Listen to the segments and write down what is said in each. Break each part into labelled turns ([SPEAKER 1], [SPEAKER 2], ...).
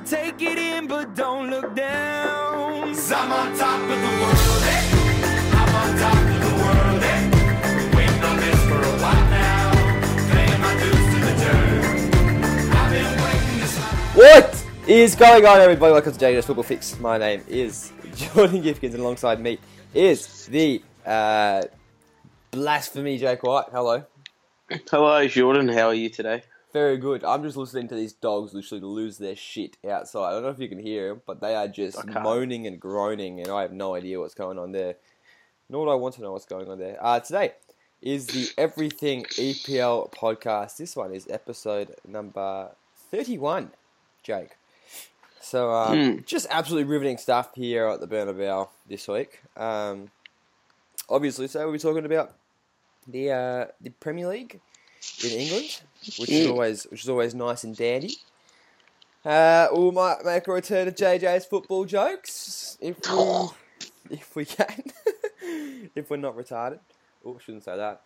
[SPEAKER 1] Now take it in, but don't look down. 'Cause I'm on top of the world, eh? I'm on top of the world, eh? Been waiting on this for a while now. Paying my dues to the dirt. I've been waiting this long.
[SPEAKER 2] What is going on, everybody? Welcome to JJ's Football Fix. My name is Jordan Gifkins, and alongside me is the blasphemy Jake White. Hello.
[SPEAKER 3] Hello, Jordan. How are you today?
[SPEAKER 2] Very good. I'm just listening to these dogs literally lose their shit outside. I don't know if you can hear them, but they are just moaning and groaning, and I have no idea what's going on there. Nor do I want to know what's going on there. Today is the Everything EPL podcast. This one is episode number 31, Jake. So, just absolutely riveting stuff here at the Bernabeu this week. Obviously, so we'll be talking about the Premier League in England, which is always nice and dandy. We might make a return to JJ's football jokes if we can, if we're not retarded. Oh, shouldn't say that.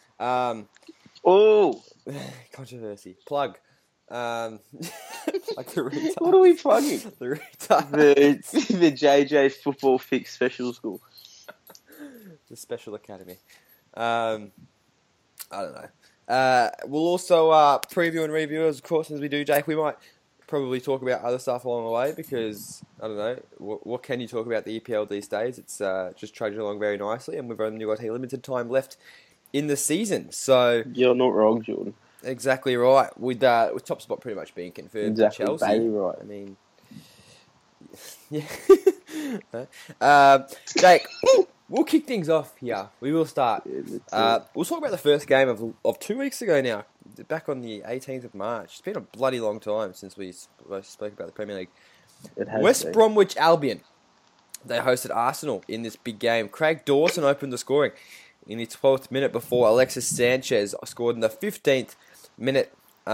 [SPEAKER 2] Controversy. Plug. Like the retards.
[SPEAKER 3] What are we plugging?
[SPEAKER 2] The retards.
[SPEAKER 3] The JJ's Football Fix Special School.
[SPEAKER 2] The Special Academy. I don't know. We'll also preview and review, of course, as we do, Jake. We might probably talk about other stuff along the way because, I don't know, what can you talk about the EPL these days? It's just trudging along very nicely, and we've only got a limited time left in the season. So
[SPEAKER 3] you're not wrong, Jordan.
[SPEAKER 2] Exactly right. With top spot pretty much being confirmed for Chelsea.
[SPEAKER 3] Exactly right.
[SPEAKER 2] I mean, yeah. Jake, we'll kick things off here. We will start. We'll talk about the first game of 2 weeks ago now, back on the 18th of March. It's been a bloody long time since we spoke about the Premier League. West Bromwich Albion, they hosted Arsenal in this big game. Craig Dawson opened the scoring in the 12th minute before Alexis Sanchez scored in the 15th minute.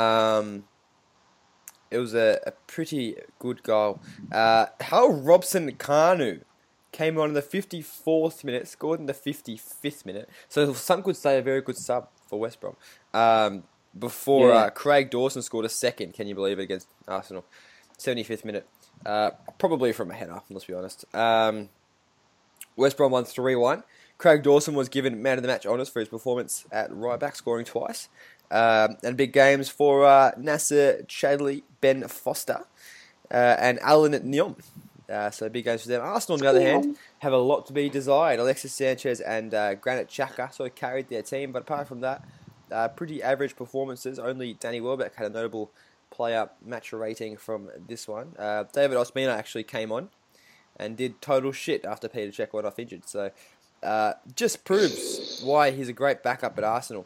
[SPEAKER 2] It was a pretty good goal. Hal Robson-Kanu came on in the 54th minute, scored in the 55th minute. So some could say a very good sub for West Brom. Before Craig Dawson scored a second, can you believe it, against Arsenal? 75th minute. Probably from a header, let's be honest. West Brom won 3-1. Craig Dawson was given man of the match honours for his performance at right back, scoring twice. And big games for Nasser Chadli, Ben Foster, and Alan Nyom. So big games for them. Arsenal, on the other hand, have a lot to be desired. Alexis Sanchez and Granit Xhaka sort of carried their team, but apart from that, pretty average performances. Only Danny Welbeck had a notable player match rating from this one. David Ospina actually came on and did total shit after Peter Cech went off injured. So just proves why he's a great backup at Arsenal.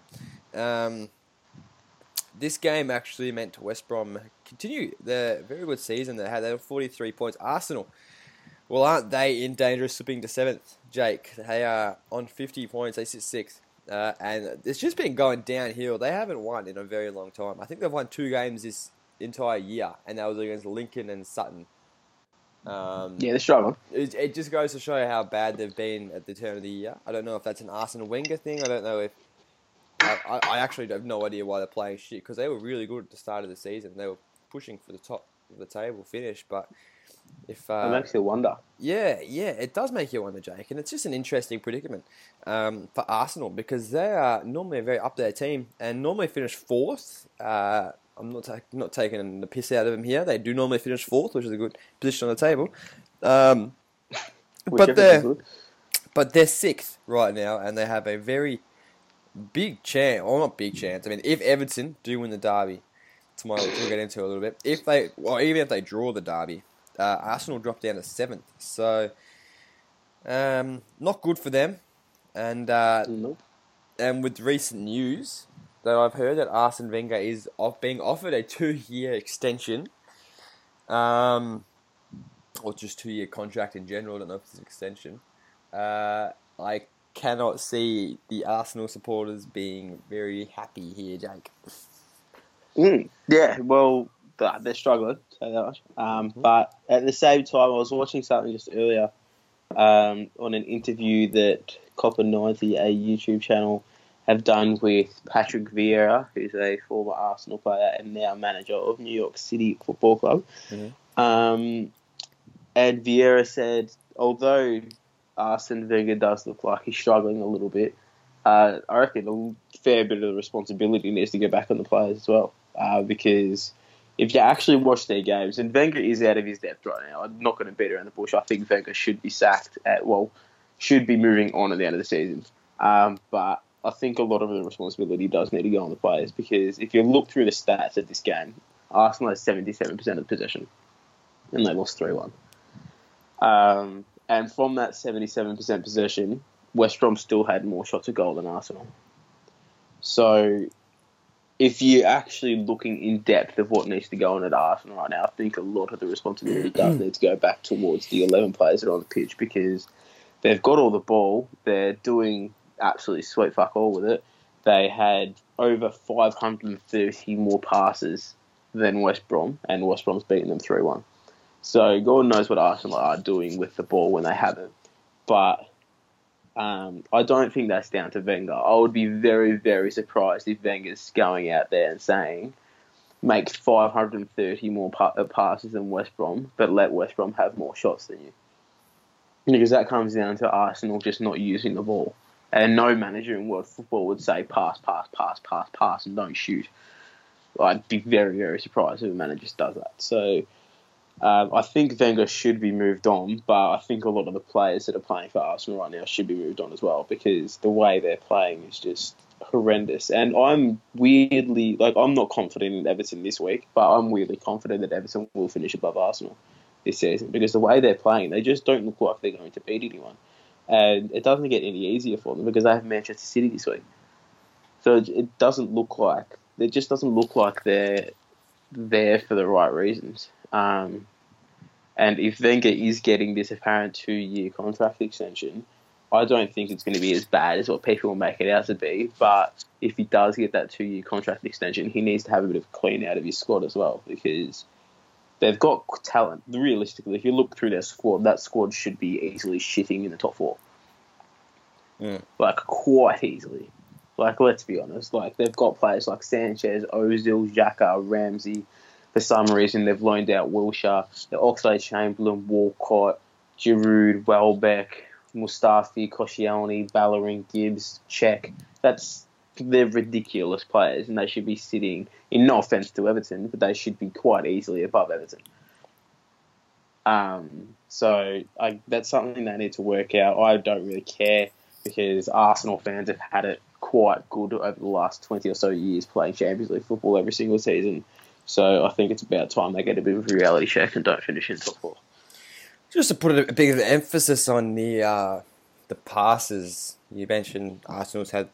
[SPEAKER 2] This game actually meant West Brom continue their very good season they had. They were 43 points. Arsenal, well, aren't they in danger of slipping to 7th, Jake? They are on 50 points. They sit 6th. And it's just been going downhill. They haven't won in a very long time. I think they've won 2 games this entire year, and that was against Lincoln and Sutton.
[SPEAKER 3] They're struggling.
[SPEAKER 2] It just goes to show how bad they've been at the turn of the year. I don't know if that's an Arsene Wenger thing. I don't know if... I actually have no idea why they're playing shit, because they were really good at the start of the season. They were pushing for the top of the table finish, but if...
[SPEAKER 3] it makes you wonder.
[SPEAKER 2] Yeah, it does make you wonder, Jake, and it's just an interesting predicament for Arsenal, because they are normally a very up-there team, and normally finish 4th. I'm not taking the piss out of them here. They do normally finish 4th, which is a good position on the table. But they're 6th right now, and they have a very big chance, or not big chance. I mean, if Everton do win the derby tomorrow, which we'll get into a little bit, even if they draw the derby, Arsenal drop down to 7th. So, not good for them. And and with recent news that I've heard that Arsene Wenger is being offered a 2-year extension, or just 2-year contract in general. I don't know if it's an extension. I cannot see the Arsenal supporters being very happy here, Jake.
[SPEAKER 3] Yeah, well, they're struggling, say that much. But at the same time, I was watching something just earlier on an interview that Copper90, a YouTube channel, have done with Patrick Vieira, who's a former Arsenal player and now manager of New York City Football Club. And Vieira said, although Arsene Wenger does look like he's struggling a little bit, I reckon a fair bit of the responsibility needs to go back on the players as well. Because if you actually watch their games, and Wenger is out of his depth right now, I'm not going to beat around the bush. I think Wenger should be sacked should be moving on at the end of the season. But I think a lot of the responsibility does need to go on the players, because if you look through the stats of this game, Arsenal has 77% of the possession, and they lost 3-1. And from that 77% possession, West Brom still had more shots at goal than Arsenal. So if you're actually looking in depth of what needs to go on at Arsenal right now, I think a lot of the responsibility does need to go back towards the 11 players that are on the pitch, because they've got all the ball. They're doing absolutely sweet fuck all with it. They had over 530 more passes than West Brom, and West Brom's beaten them 3-1. So God knows what Arsenal are doing with the ball when they have it. But I don't think that's down to Wenger. I would be very, very surprised if Wenger's going out there and saying, make 530 more passes than West Brom, but let West Brom have more shots than you. Because that comes down to Arsenal just not using the ball. And no manager in world football would say pass, and don't shoot. I'd be very, very surprised if a manager just does that. So I think Wenger should be moved on, but I think a lot of the players that are playing for Arsenal right now should be moved on as well, because the way they're playing is just horrendous. And I'm weirdly, I'm not confident in Everton this week, but I'm weirdly confident that Everton will finish above Arsenal this season, because the way they're playing, they just don't look like they're going to beat anyone. And it doesn't get any easier for them because they have Manchester City this week. So it just doesn't look like they're there for the right reasons. And if Wenger is getting this apparent 2-year contract extension, I don't think it's going to be as bad as what people will make it out to be. But if he does get that 2-year contract extension, he needs to have a bit of a clean out of his squad as well, because they've got talent. Realistically, if you look through their squad, that squad should be easily shitting in the top 4. Quite easily. Let's be honest. They've got players like Sanchez, Ozil, Xhaka, Ramsey. For some reason, they've loaned out Wilshere, Oxlade-Chamberlain, Walcott, Giroud, Welbeck, Mustafi, Koscielny, Bellerin, Gibbs, Cech. They're ridiculous players, and they should be sitting, in no offence to Everton, but they should be quite easily above Everton. So that's something they need to work out. I don't really care, because Arsenal fans have had it quite good over the last 20 or so years playing Champions League football every single season. So I think it's about time they get a bit of a reality check and don't finish in top 4.
[SPEAKER 2] Just to put a bit of emphasis on the passes, you mentioned Arsenal's had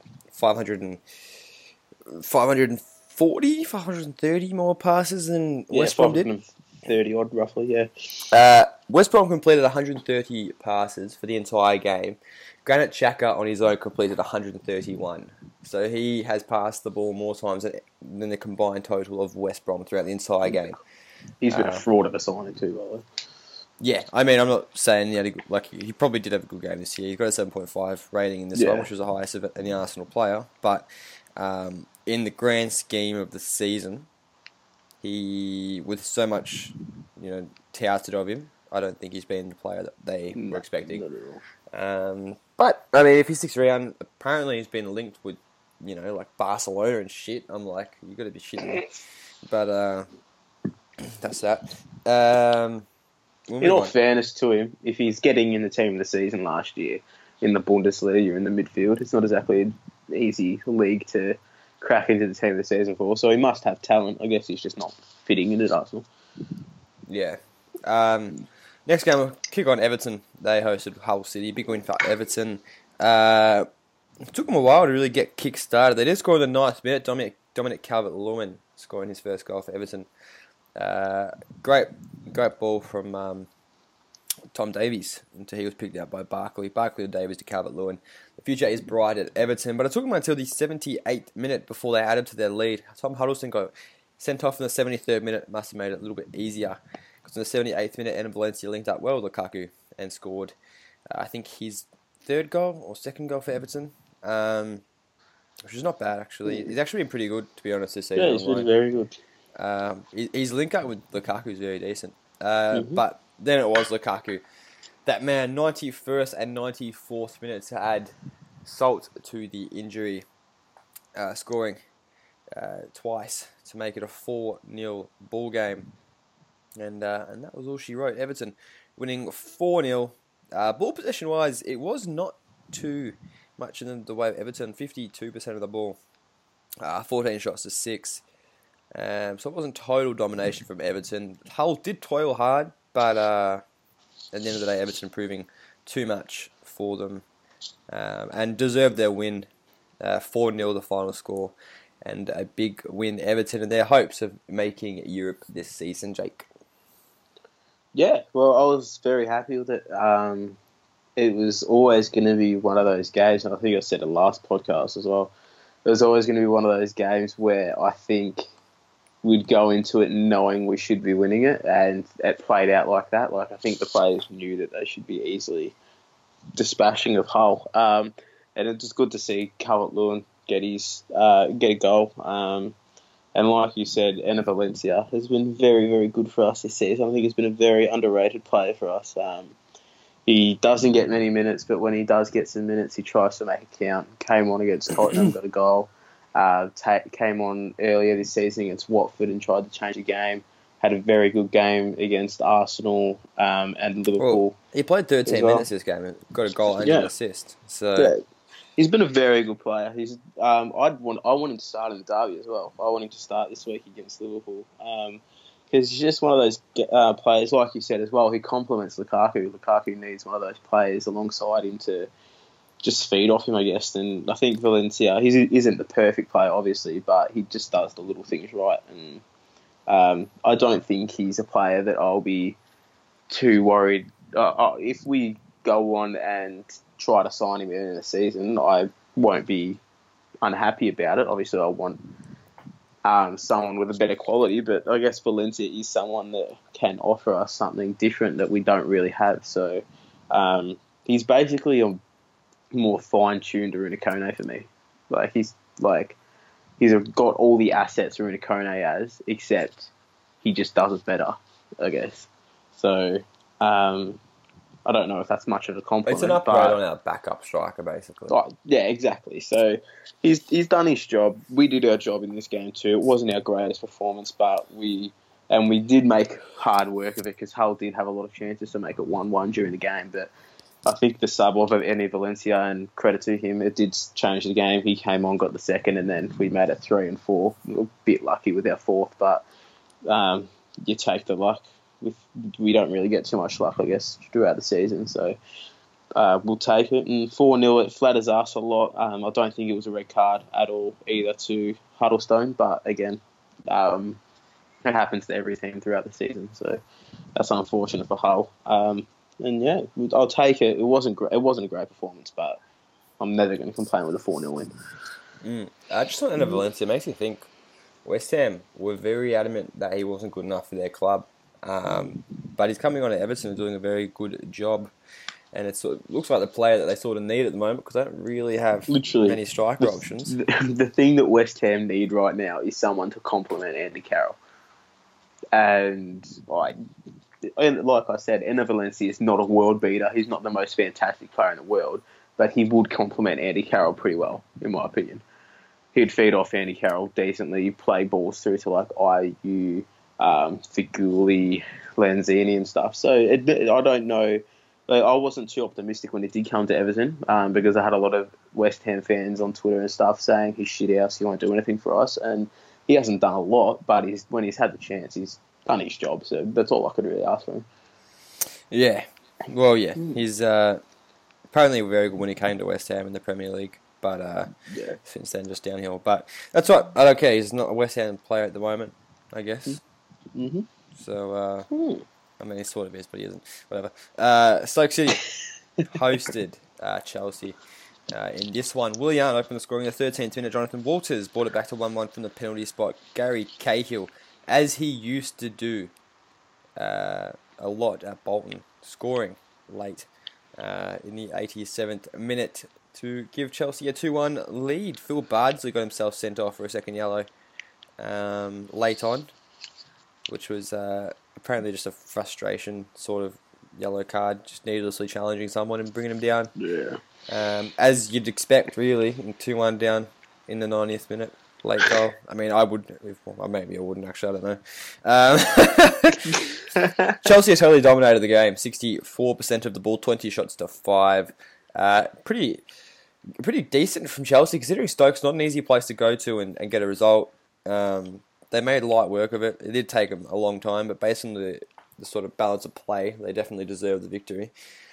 [SPEAKER 2] 530 more passes than West Brom did.
[SPEAKER 3] 530 odd, roughly, yeah.
[SPEAKER 2] West Brom completed 130 passes for the entire game. Granit Xhaka on his own completed 131. So he has passed the ball more times than the combined total of West Brom throughout the entire game.
[SPEAKER 3] He's been a fraud of a signing too, by the way.
[SPEAKER 2] Yeah, I mean, I'm not saying he probably did have a good game this year. He got a 7.5 rating in this one, which was the highest of any Arsenal player. But in the grand scheme of the season, he, with so much, touted of him, I don't think he's been the player that they were expecting.
[SPEAKER 3] Not at all.
[SPEAKER 2] But I mean, if he sticks around, apparently he's been linked with, Barcelona and shit. I'm like, you got to be shitting me. But that's that.
[SPEAKER 3] In all fairness to him, if he's getting in the team of the season last year in the Bundesliga, you're in the midfield. It's not exactly an easy league to crack into the team of the season for. So he must have talent. I guess he's just not fitting in at Arsenal.
[SPEAKER 2] Yeah. Next game, we'll kick on Everton. They hosted Hull City. Big win for Everton. It took them a while to really get kick-started. They did score in the 9th minute. Dominic Calvert-Lewin scoring his first goal for Everton. Great ball from Tom Davies until he was picked out by Barkley. Barkley to Davies to Calvert-Lewin. The future is bright at Everton, but it took them until the 78th minute before they added to their lead. Tom Huddleston got sent off in the 73rd minute. Must have made it a little bit easier, because in the 78th minute, Enan Valencia linked up well with Lukaku and scored, I think, his 3rd goal or 2nd goal for Everton, which is not bad, actually. He's actually been pretty good, to be honest, this season.
[SPEAKER 3] Yeah, he's been very good.
[SPEAKER 2] His link up with Lukaku is very decent. But then it was Lukaku. That man, 91st and 94th minutes to add salt to the injury, scoring twice to make it a 4-0 ball game. And that was all she wrote. Everton winning 4-0. Ball possession-wise, it was not too much in the way of Everton. 52% of the ball. 14 shots to 6. So it wasn't total domination from Everton. Hull did toil hard, but at the end of the day, Everton proving too much for them and deserved their win. 4-0 the final score, and a big win, Everton, and their hopes of making Europe this season, Jake.
[SPEAKER 3] Yeah, well, I was very happy with it. It was always going to be one of those games, and I think I said it last podcast as well. It was always going to be one of those games where I think we'd go into it knowing we should be winning it, and it played out like that. Like, I think the players knew that they should be easily dispatching of Hull. And it's just good to see Calvert-Lewin get a goal. And like you said, Enner Valencia has been very, very good for us this season. I think he's been a very underrated player for us. He doesn't get many minutes, but when he does get some minutes, he tries to make it count. Came on against Tottenham, got a goal. Came on earlier this season against Watford and tried to change the game. Had a very good game against Arsenal and Liverpool.
[SPEAKER 2] Well, he played 13 minutes this game and got a goal and an assist. So
[SPEAKER 3] yeah. He's been a very good player. I want him to start in the derby as well. I want him to start this week against Liverpool. Because he's just one of those players, like you said as well, who complements Lukaku. Lukaku needs one of those players alongside him to just feed off him, I guess. And I think Valencia, he isn't the perfect player, obviously, but he just does the little things right. And I don't think he's a player that I'll be too worried. If we go on and try to sign him in the season, I won't be unhappy about it. Obviously, I want someone with a better quality, but I guess Valencia is someone that can offer us something different that we don't really have. So he's basically a more fine-tuned Aruna Kone for me. He's got all the assets Aruna Kone has, except he just does it better, I guess. So I don't know if that's much of a compliment.
[SPEAKER 2] It's an upgrade on our backup striker, basically.
[SPEAKER 3] Yeah, exactly. So he's done his job. We did our job in this game too. It wasn't our greatest performance, but we did make hard work of it because Hull did have a lot of chances to make it 1-1 during the game. But I think the sub of Enner Valencia, and credit to him, it did change the game. He came on, got the second, and then we made it 3 and 4. We were a bit lucky with our fourth, but you take the luck. We don't really get too much luck, I guess, throughout the season. So we'll take it. And 4-0, it flatters us a lot. I don't think it was a red card at all, either to Huddlestone. But again, it happens to every team throughout the season. So that's unfortunate for Hull. And yeah, I'll take it. It wasn't a great performance, but I'm never going to complain with a 4-0 win.
[SPEAKER 2] Just on Enner Valencia, makes me think West Ham were very adamant that he wasn't good enough for their club. But he's coming on to Everton and doing a very good job, and it looks like the player that they sort of need at the moment because they don't really have many striker options.
[SPEAKER 3] The thing that West Ham need right now is someone to complement Andy Carroll. And like I said, Enner Valencia is not a world beater. He's not the most fantastic player in the world, but he would complement Andy Carroll pretty well, in my opinion. He'd feed off Andy Carroll decently, play balls through to like IU, Figuli, Lanzini and stuff. So I don't know. I wasn't too optimistic when he did come to Everton because I had a lot of West Ham fans on Twitter and stuff saying he's shit house, he won't do anything for us. And he hasn't done a lot, but when he's had the chance, he's done his job. So that's all I could really ask for him.
[SPEAKER 2] Yeah. Well, yeah. He's apparently very good when he came to West Ham in the Premier League. But since then, just downhill. But that's right. I don't care. He's not a West Ham player at the moment, I guess.
[SPEAKER 3] Mm-hmm.
[SPEAKER 2] So, I mean, he sort of is, but he isn't. Whatever. Stoke City hosted Chelsea. In this one, Willian opened the scoring in the 13th minute. Jonathan Walters brought it back to 1-1 from the penalty spot. Gary Cahill, as he used to do a lot at Bolton, scoring late in the 87th minute to give Chelsea a 2-1 lead. Phil Bardsley got himself sent off for a second yellow late on, which was apparently just a frustration sort of yellow card, just needlessly challenging someone and bringing him down.
[SPEAKER 3] Yeah.
[SPEAKER 2] As you'd expect, really, 2-1 down in the 90th minute. Late goal. I mean, I would. Well, maybe I wouldn't, actually. I don't know. Chelsea totally dominated the game. 64% of the ball, 20 shots to 5. Pretty decent from Chelsea, considering Stoke's not an easy place to go to and get a result. They made light work of it. It did take them a long time, but based on the sort of balance of play, they definitely deserve the victory.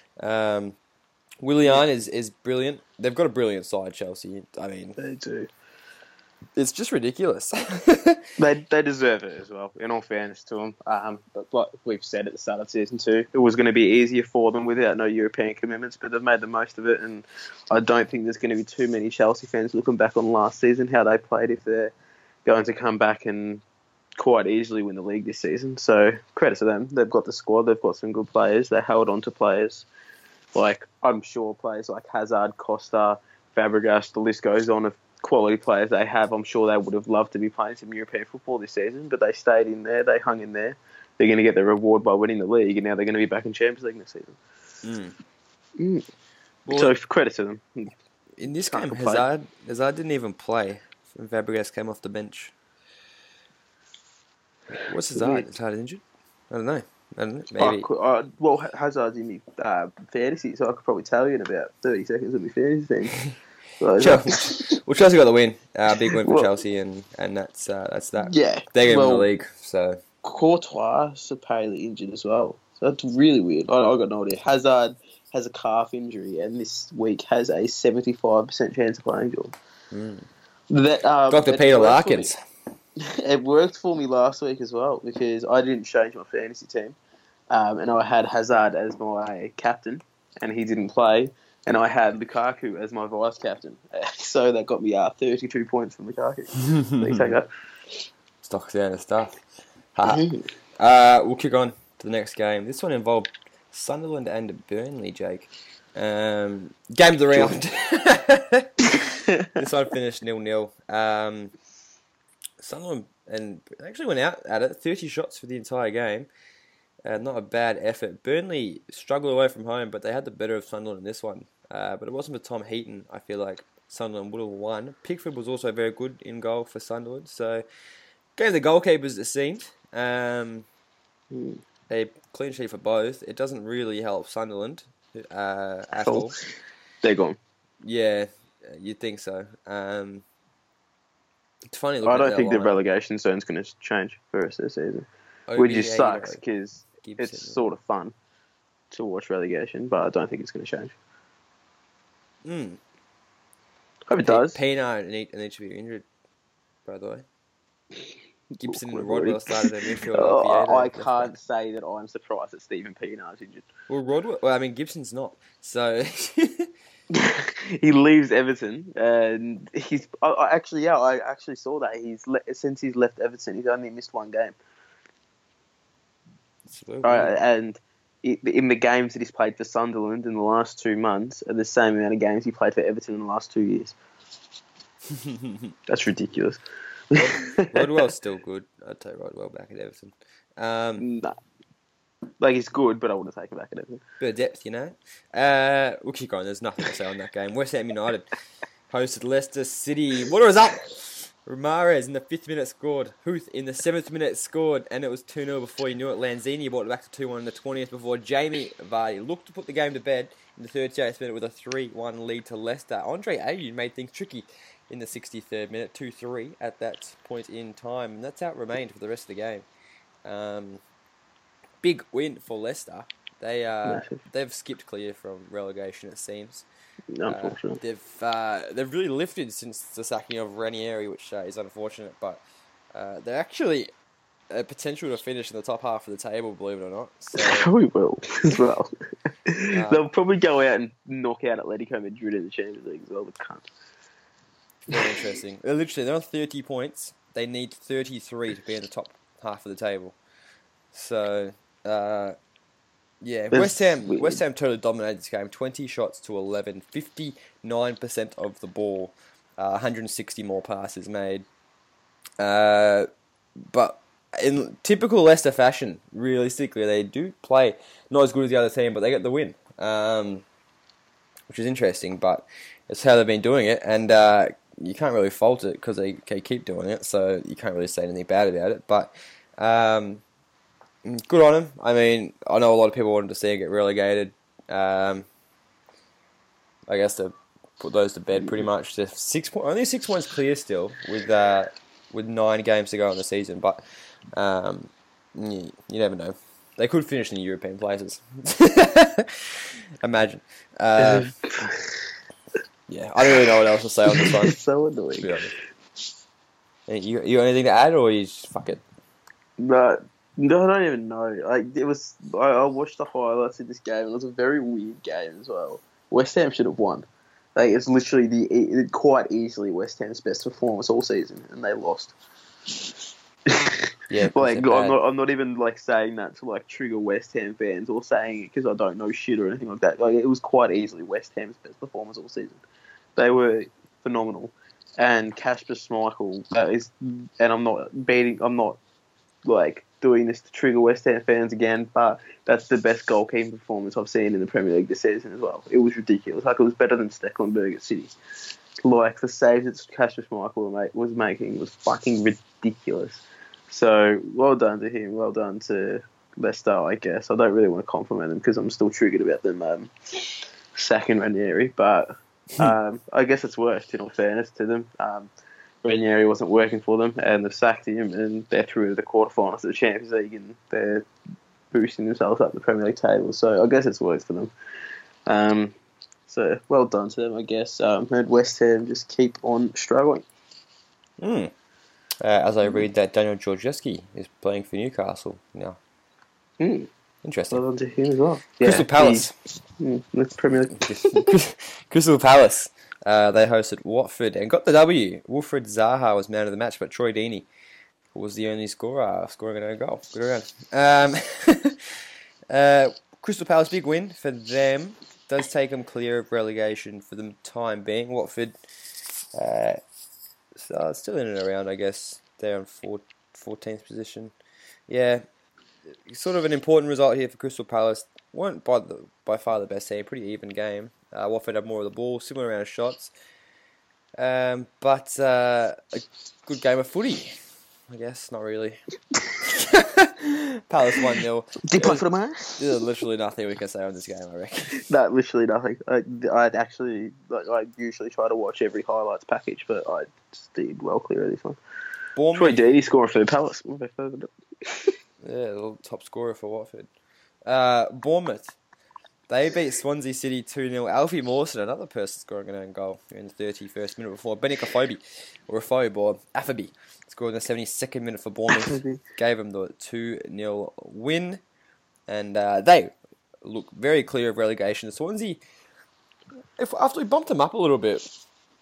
[SPEAKER 2] Willian is brilliant. They've got a brilliant side, Chelsea. I mean,
[SPEAKER 3] They do.
[SPEAKER 2] it's just ridiculous.
[SPEAKER 3] They deserve it as well, in all fairness to them. But like we've said at the start of season 2, it was going to be easier for them without no European commitments, but they've made the most of it, and I don't think there's going to be too many Chelsea fans looking back on last season, how they played, if they're going to come back and quite easily win the league this season. So credit to them. They've got the squad, they've got some good players, they held on to players. Like, I'm sure players like Hazard, Costa, Fabregas, the list goes on of quality players they have. I'm sure they would have loved to be playing some European football this season, but they stayed in there, they hung in there. They're going to get their reward by winning the league, and now they're going to be back in Champions League this season.
[SPEAKER 2] Well,
[SPEAKER 3] So credit to them.
[SPEAKER 2] in this
[SPEAKER 3] Can't
[SPEAKER 2] game,
[SPEAKER 3] complain.
[SPEAKER 2] Hazard didn't even play. And Fabregas came off the bench. What's Hazard?
[SPEAKER 3] Weird.
[SPEAKER 2] Is Hazard injured? I don't know. Maybe.
[SPEAKER 3] Well, Hazard's in my fantasy, so I could probably tell you in about 30 seconds of my fantasy team. So,
[SPEAKER 2] Well, Chelsea got the win. Big win for
[SPEAKER 3] Well-
[SPEAKER 2] Chelsea, and that's that.
[SPEAKER 3] yeah.
[SPEAKER 2] They're going to win
[SPEAKER 3] well,
[SPEAKER 2] the league. So
[SPEAKER 3] Courtois is apparently injured as well. So that's really weird. I got no idea. Hazard has a calf injury, and this week has a 75% chance of playing. That
[SPEAKER 2] Dr.
[SPEAKER 3] it
[SPEAKER 2] Peter
[SPEAKER 3] worked for me.
[SPEAKER 2] Larkins.
[SPEAKER 3] It worked for me last week as well, because I didn't change my fantasy team, and I had Hazard as my captain, and he didn't play, and I had Lukaku as my vice captain. So that got me 32 points from Lukaku. So you take that.
[SPEAKER 2] Stock standard stuff. We'll kick on to the next game. This one involved Sunderland and Burnley, Jake. Game of the round. This one finished 0-0. Sunderland and actually went out at it. 30 shots for the entire game. Not a bad effort. Burnley struggled away from home, but they had the better of Sunderland in this one. But it wasn't for Tom Heaton. I feel like Sunderland would have won. Pickford was also very good in goal for Sunderland. So gave the goalkeepers a seemed. A clean sheet for both. It doesn't really help Sunderland at all.
[SPEAKER 3] They're gone.
[SPEAKER 2] Yeah, you'd think so. It's funny.
[SPEAKER 3] I
[SPEAKER 2] looking at
[SPEAKER 3] don't
[SPEAKER 2] their
[SPEAKER 3] think the
[SPEAKER 2] lineup.
[SPEAKER 3] relegation zone's going to change for the rest of the season,
[SPEAKER 2] OBA,
[SPEAKER 3] which just sucks because
[SPEAKER 2] Gibson.
[SPEAKER 3] it's sort of fun to watch relegation, but I don't think it's going to change. Hope it does.
[SPEAKER 2] Pino needs to be injured, by the way. Gibson and
[SPEAKER 3] Rodwell.
[SPEAKER 2] Rodwell started in midfield.
[SPEAKER 3] I
[SPEAKER 2] Oviedo,
[SPEAKER 3] can't say that I'm surprised that Stephen Pienaar's injured.
[SPEAKER 2] Well, Gibson's not. So
[SPEAKER 3] He leaves Everton, and I actually saw that since he's left Everton, he's only missed one game.
[SPEAKER 2] it's a little weird.
[SPEAKER 3] And in the games that he's played for Sunderland in the last 2 months are the same amount of games he played for Everton in the last 2 years. That's ridiculous.
[SPEAKER 2] Rodwell's still good. I'd take Rodwell back at Everton.
[SPEAKER 3] Nah. Like, he's good, but I wouldn't take him back at Everton.
[SPEAKER 2] Bit of depth, you know. We'll kick on. There's nothing to say on that game. West Ham United hosted Leicester City. What was up? Ramirez in the 5th minute scored. Huth in the 7th minute scored, and it was 2-0 before you knew it. Lanzini brought it back to 2-1 in the 20th before Jamie Vardy looked to put the game to bed in the 38th minute with a 3-1 lead to Leicester. Andre Ayew made things tricky in the 63rd minute, 2-3 at that point in time, and that's how it remained for the rest of the game. Big win for Leicester. They've skipped clear from relegation, it seems.
[SPEAKER 3] Unfortunately.
[SPEAKER 2] They've really lifted since the sacking of Ranieri, which is unfortunate, but they're actually a potential to finish in the top half of the table, believe it or not. So,
[SPEAKER 3] Probably will as well. They'll probably go out and knock out Atletico Madrid in the Champions League as well. The cunt.
[SPEAKER 2] very interesting. They're on 30 points. They need 33 to be in the top half of the table. So, yeah,
[SPEAKER 3] That's weird.
[SPEAKER 2] West Ham totally dominated this game. 20 shots to 11, 59% of the ball, 160 more passes made. But in typical Leicester fashion, realistically, they do play not as good as the other team, but they get the win, which is interesting. But it's how they've been doing it, and you can't really fault it because they keep doing it, so you can't really say anything bad about it. But good on them. I mean, I know a lot of people wanted to see it get relegated. I guess to put those to bed pretty much. They're only 6 points clear still with 9 games to go in the season, but you never know. They could finish in the European places. Imagine. Yeah, I don't really know what else to say on this one.
[SPEAKER 3] It's so annoying.
[SPEAKER 2] To be honest. You got anything to add, or you just fuck it?
[SPEAKER 3] No, I don't even know. Like it was, I watched the highlights of this game, and it was a very weird game as well. West Ham should have won. Like it's literally quite easily West Ham's best performance all season, and they lost.
[SPEAKER 2] Yeah,
[SPEAKER 3] like I'm not even like saying that to like trigger West Ham fans or saying it because I don't know shit or anything like that. Like it was quite easily West Ham's best performance all season. They were phenomenal, and Kasper Schmeichel I'm not like doing this to trigger West Ham fans again, but that's the best goalkeeping performance I've seen in the Premier League this season as well. It was ridiculous. Like it was better than Stekelenburg at City. Like the saves that Kasper Schmeichel was making was fucking ridiculous. So well done to him. Well done to Leicester, I guess. I don't really want to compliment them because I'm still triggered about them sacking Ranieri, but I guess it's worked in all fairness to them. Ranieri wasn't working for them, and they've sacked him, and they're through to the quarterfinals of the Champions League, and they're boosting themselves up the Premier League table. So I guess it's worked for them. So well done to them, I guess. And West Ham just keep on struggling.
[SPEAKER 2] As I read that Daniel Georgieski is playing for Newcastle now. Interesting.
[SPEAKER 3] Well done to him as well.
[SPEAKER 2] Crystal Palace.
[SPEAKER 3] That's Premier League.
[SPEAKER 2] Crystal Palace. They hosted Watford and got the W. Wilfred Zaha was man of the match, but Troy Deeney was the only scorer, scoring an own goal. Good around. Crystal Palace, big win for them. Does take them clear of relegation for the time being. Watford still in and around, I guess. They're on 14th position. Yeah, sort of an important result here for Crystal Palace. Weren't by far the best team. Pretty even game. Watford had more of the ball, similar amount of shots. But a good game of footy, I guess. Not really. Palace 1-0.
[SPEAKER 3] Did play for the man?
[SPEAKER 2] There's literally nothing we can say on this game, I reckon.
[SPEAKER 3] No, literally nothing. I'd actually, I usually try to watch every highlights package, but I stayed well clear of this one. Troy Deeney scoring for the Palace.
[SPEAKER 2] Yeah, the top scorer for Watford. Bournemouth. They beat Swansea City 2-0. Alfie Mawson, another person scoring an own goal in the 31st minute before. Benny Affaby scored in the 72nd minute for Bournemouth. Gave them the 2-0 win. And they look very clear of relegation. Swansea, after we bumped them up a little bit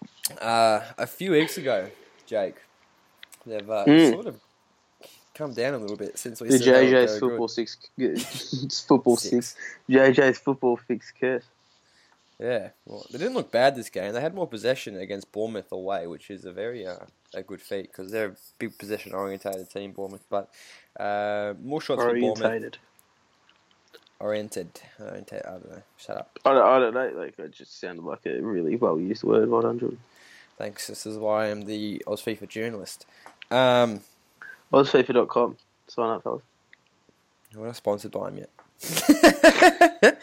[SPEAKER 2] a few weeks ago, Jake, they've sort of come down a little bit since we
[SPEAKER 3] the
[SPEAKER 2] said
[SPEAKER 3] JJ's football good. Six. It's football six. JJ's football fix curse.
[SPEAKER 2] Yeah, well, they didn't look bad this game. They had more possession against Bournemouth away, which is a very a good feat because they're a big possession orientated team, Bournemouth. But more shots for Bournemouth. Oriented. I don't know. Shut up.
[SPEAKER 3] I don't know. Like it just sounded like a really well used word. 100.
[SPEAKER 2] Thanks. This is why I'm the AusFIFA journalist.
[SPEAKER 3] AusFIFA.com. Sign up, fellas.
[SPEAKER 2] We're not sponsored by him yet.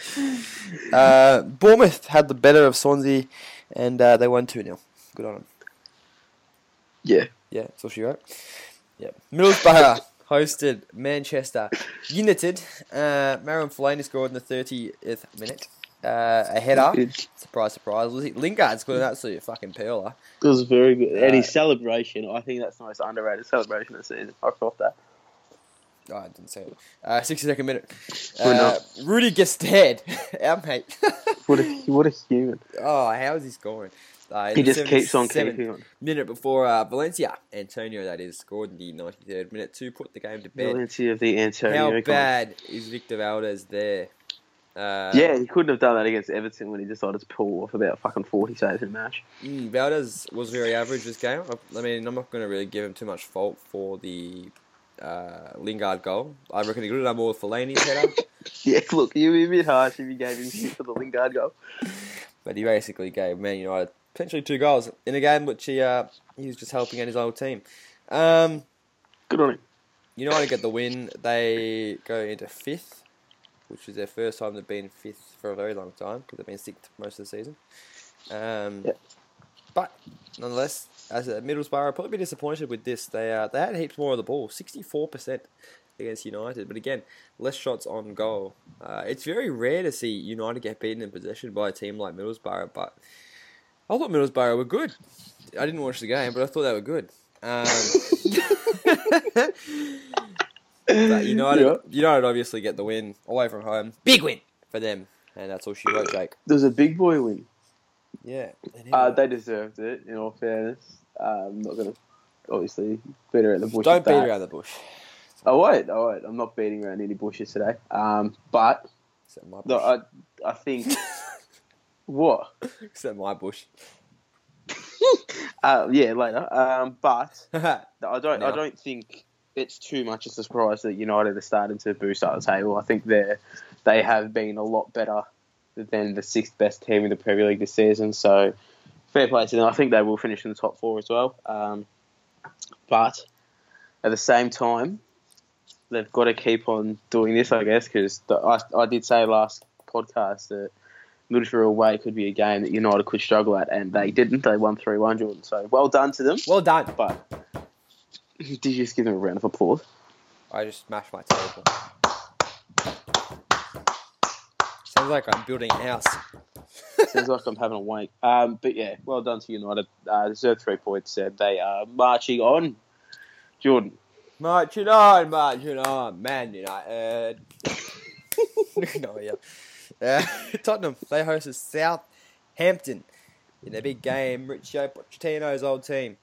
[SPEAKER 2] Bournemouth had the better of Swansea, and they won 2-0. Good on them.
[SPEAKER 3] Yeah.
[SPEAKER 2] Yeah, that's all she wrote. Yeah. Middlesbrough hosted Manchester United. Marouane Fellaini scored in the 30th minute. A header. Surprise, surprise. Lingard scored an absolute fucking pearler.
[SPEAKER 3] It was very good. And his celebration, I think that's the most underrated celebration of the season. I felt that.
[SPEAKER 2] Oh, I didn't say it. 62nd minute. Rudy Gestede. Our mate.
[SPEAKER 3] What a human.
[SPEAKER 2] Oh, how is he scoring?
[SPEAKER 3] He just keeps on keeping on.
[SPEAKER 2] Minute before Valencia, Antonio, that is, scored in the 93rd minute to put the game to bed.
[SPEAKER 3] Valencia of the Antonio.
[SPEAKER 2] How bad is Victor Valdez there?
[SPEAKER 3] Yeah, he couldn't have done that against Everton when he decided to pull off about fucking 40 saves in a match.
[SPEAKER 2] Valdez was very average this game. I mean, I'm not going to really give him too much fault for the Lingard goal. I reckon he could have done more with Fellaini's header,
[SPEAKER 3] Yeah, look, you'd be a bit harsh if you gave him shit for the Lingard goal.
[SPEAKER 2] but he basically gave Man United potentially 2 goals in a game which he was just helping out his old team.
[SPEAKER 3] Good on him.
[SPEAKER 2] United get the win. They go into 5th, which is their first time they've been 5th for a very long time because they've been 6th most of the season. But nonetheless, as a Middlesbrough, probably be disappointed with this. They had heaps more of the ball, 64% against United. But again, less shots on goal. It's very rare to see United get beaten in possession by a team like Middlesbrough. But I thought Middlesbrough were good. I didn't watch the game, but I thought they were good. But United obviously get the win away from home. Big win for them. And that's all she wrote, Jake.
[SPEAKER 3] There was a big boy win.
[SPEAKER 2] Yeah.
[SPEAKER 3] They deserved it, in all fairness. I'm not going to, obviously, beat around the bush.
[SPEAKER 2] Don't beat around the bush.
[SPEAKER 3] I won't. I'm not beating around any bushes today. But
[SPEAKER 2] Except my bush.
[SPEAKER 3] no, I think... What?
[SPEAKER 2] Except my bush.
[SPEAKER 3] Yeah, later. But
[SPEAKER 2] No.
[SPEAKER 3] I don't think it's too much a surprise that United are starting to boost up the table. I think they have been a lot better than the 6th best team in the Premier League this season. So fair play to them. I think they will finish in the top 4 as well. But at the same time, they've got to keep on doing this, I guess, because I did say last podcast that Middlesbrough away could be a game that United could struggle at, and they didn't. They won 3-1, Jordan. So well done to them.
[SPEAKER 2] Well done.
[SPEAKER 3] But did you just give them a round of applause?
[SPEAKER 2] I just smashed my table. Sounds like I'm building a house.
[SPEAKER 3] Sounds like I'm having a wank. But yeah, well done to United. Deserved 3 points. They are marching on. Jordan.
[SPEAKER 2] Marching on, Man United. No, yeah. Tottenham, they hosted Southampton in their big game. Mauricio Pochettino's old team.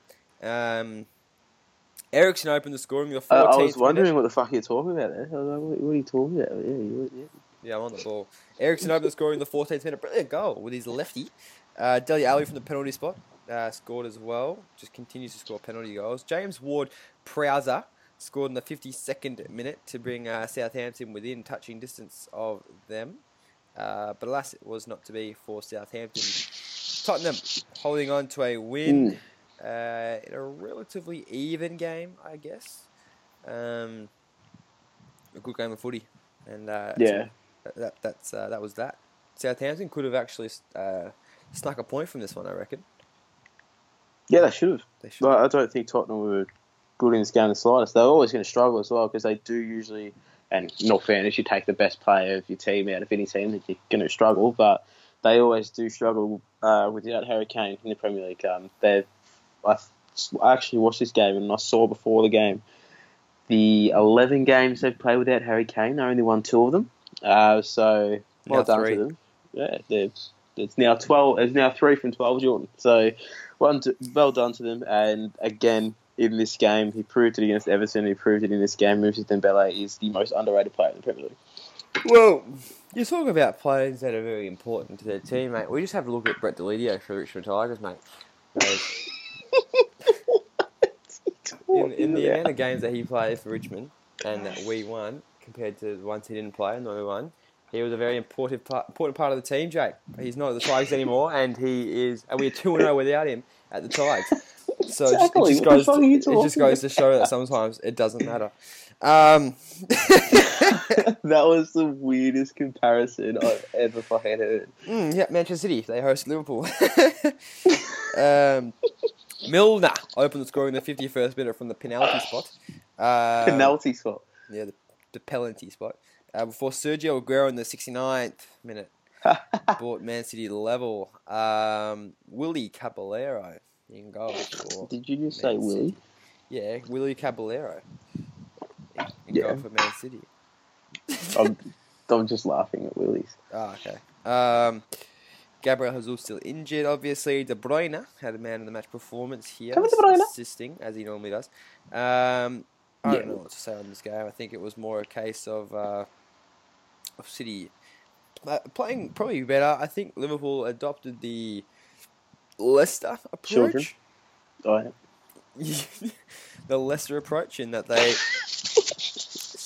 [SPEAKER 2] Eriksen opened the scoring in the 14th
[SPEAKER 3] I was wondering
[SPEAKER 2] minute.
[SPEAKER 3] what the fuck you're talking about there. I was like, what are you talking about? Yeah.
[SPEAKER 2] Yeah, I'm on the ball. Eriksen opened the scoring in the 14th minute. Brilliant goal with his lefty. Dele Alli from the penalty spot scored as well. Just continues to score penalty goals. James Ward-Prowse scored in the 52nd minute to bring Southampton within touching distance of them. But alas, it was not to be for Southampton. Tottenham holding on to a win in a relatively even game, I guess. A good game of footy. And
[SPEAKER 3] Yeah.
[SPEAKER 2] that was that. Southampton could have actually snuck a point from this one, I reckon.
[SPEAKER 3] Yeah, they should have.
[SPEAKER 2] They should.
[SPEAKER 3] But I don't think Tottenham were good in this game the slightest. They're always going to struggle as well because they do usually, and in all fairness, you take the best player of your team out of any team that you're going to struggle, but they always do struggle without Harry Kane in the Premier League. I actually watched this game and I saw before the game the 11 games they've played without Harry Kane. They only won 2 of them. So well
[SPEAKER 2] Now
[SPEAKER 3] done
[SPEAKER 2] 3.
[SPEAKER 3] to them. Yeah, it's now 12. It's now 3 from 12, Jordan. So well done to them. And again, in this game, he proved it against Everton. He proved it in this game. Moses Dembele is the most underrated player in the Premier League.
[SPEAKER 2] Well, you talk about players that are very important to their team, mate. We just have to look at Brett Delidio for Richmond Tigers, mate. In the amount of games that he played for Richmond and that we won, compared to the ones he didn't play and that we won, he was a very important part of the team, Jake. He's not at the Tigers anymore, and we're 2-0 without him at the Tigers. So
[SPEAKER 3] Exactly.
[SPEAKER 2] it just goes to show that sometimes it doesn't matter.
[SPEAKER 3] That was the weirdest comparison I've ever fucking heard.
[SPEAKER 2] Yeah, Manchester City. They hosted Liverpool. Milner opened the score in the 51st minute from the penalty spot.
[SPEAKER 3] Penalty spot.
[SPEAKER 2] Yeah, the penalty spot. Before Sergio Aguero in the 69th minute brought Man City level. Willie Caballero in goal.
[SPEAKER 3] Did you just say Willie?
[SPEAKER 2] Yeah, Willie Caballero in
[SPEAKER 3] Yeah.
[SPEAKER 2] goal for Man City.
[SPEAKER 3] I'm just laughing at Willie's.
[SPEAKER 2] Oh, okay. Gabriel Jesus still injured, obviously. De Bruyne had a man of the match performance here,
[SPEAKER 3] Come on, De Bruyne.
[SPEAKER 2] assisting as he normally does. I don't know what to say on this game. I think it was more a case of City playing probably better. I think Liverpool adopted the Leicester approach.
[SPEAKER 3] Children. Oh, yeah.
[SPEAKER 2] The Leicester approach in that they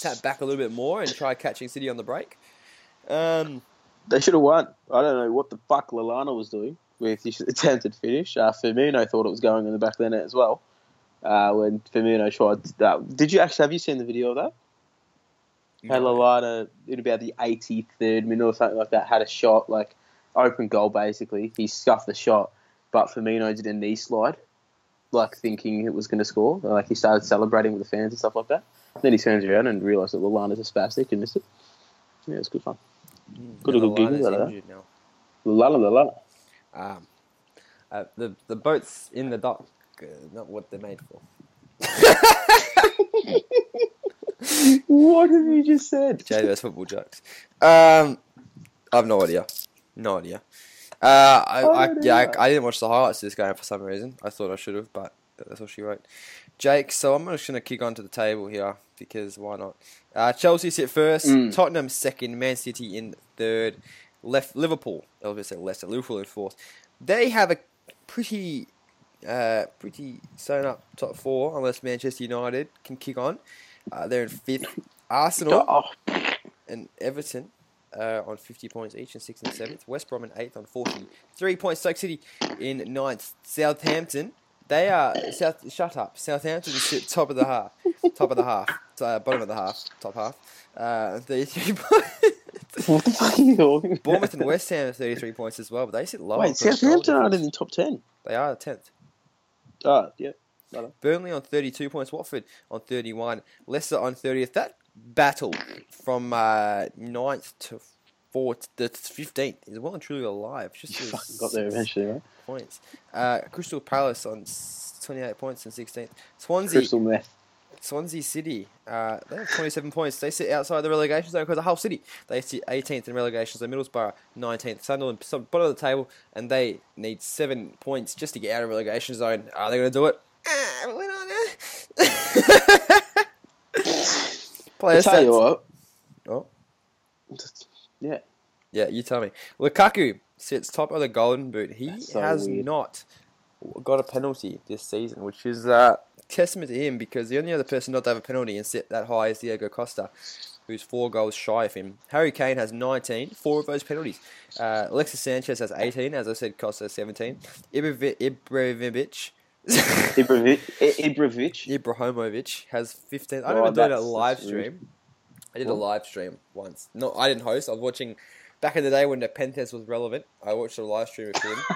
[SPEAKER 2] sat back a little bit more and tried catching City on the break.
[SPEAKER 3] They should have won. I don't know what the fuck Lallana was doing with his attempted finish. Firmino thought it was going in the back of the net as well. When Firmino tried that. Have you seen the video of that? How Lallana, in about the 83rd minute or something like that, had a shot, like, open goal basically. He scuffed the shot, but Firmino did a knee slide, like, thinking it was going to score. Like, he started celebrating with the fans and stuff like that. Then he turns around and realised that Lallana's a spastic and missed it. Yeah, it's good fun. Good little giggle out of that. Lallana.
[SPEAKER 2] The boats in the dock, not what they're made for.
[SPEAKER 3] What have you just said?
[SPEAKER 2] JBS football jokes. I've no idea. No idea. I didn't watch the highlights of this game for some reason. I thought I should have, but that's all she wrote. Jake, so I'm just going to kick onto the table here because why not? Chelsea sit first, Tottenham second, Man City in third, Liverpool. I was going to say Leicester, Liverpool in fourth. They have a pretty sewn up top four unless Manchester United can kick on. They're in fifth. Arsenal and Everton on 50 points each in 6th and 7th. West Brom in 8th on 43 points. Stoke City in 9th. Southampton, they are... Shut up. Southampton sit top of the half. Bottom of the half. Top half. 33 points.
[SPEAKER 3] What the fuck are you talking?
[SPEAKER 2] Bournemouth and West Ham have 33 points as well, but they sit lower.
[SPEAKER 3] Wait, Southampton aren't in the top 10.
[SPEAKER 2] They are 10th.
[SPEAKER 3] Oh, yeah.
[SPEAKER 2] Burnley on 32 points. Watford on 31. Leicester on 30th. That battle from 9th to 4th to 15th is well and truly alive. Just
[SPEAKER 3] you fucking got there eventually, right?
[SPEAKER 2] Points. Crystal Palace on 28 points and 16th.
[SPEAKER 3] Crystal meth.
[SPEAKER 2] Swansea City, they have 27 points. They sit outside the relegation zone because of Hull City. They sit 18th in relegation zone. Middlesbrough 19th. Sunderland bottom of the table, and they need 7 points just to get out of relegation zone. Are they going to do it? We're not there.
[SPEAKER 3] I'll tell you what.
[SPEAKER 2] Oh.
[SPEAKER 3] Yeah.
[SPEAKER 2] Yeah, you tell me. Lukaku sits top of the Golden Boot. He has not got a penalty this season, which is testament to him because the only other person not to have a penalty and sit that high is Diego Costa, who's 4 goals shy of him. Harry Kane has 19, 4 of those penalties. Alexis Sanchez has 18, as I said, Costa has 17. Ibrahimovic has 15. I don't even do a live stream. I did a live stream once. No, I didn't host. I was watching back in the day when the Pentas was relevant. I watched a live stream of him.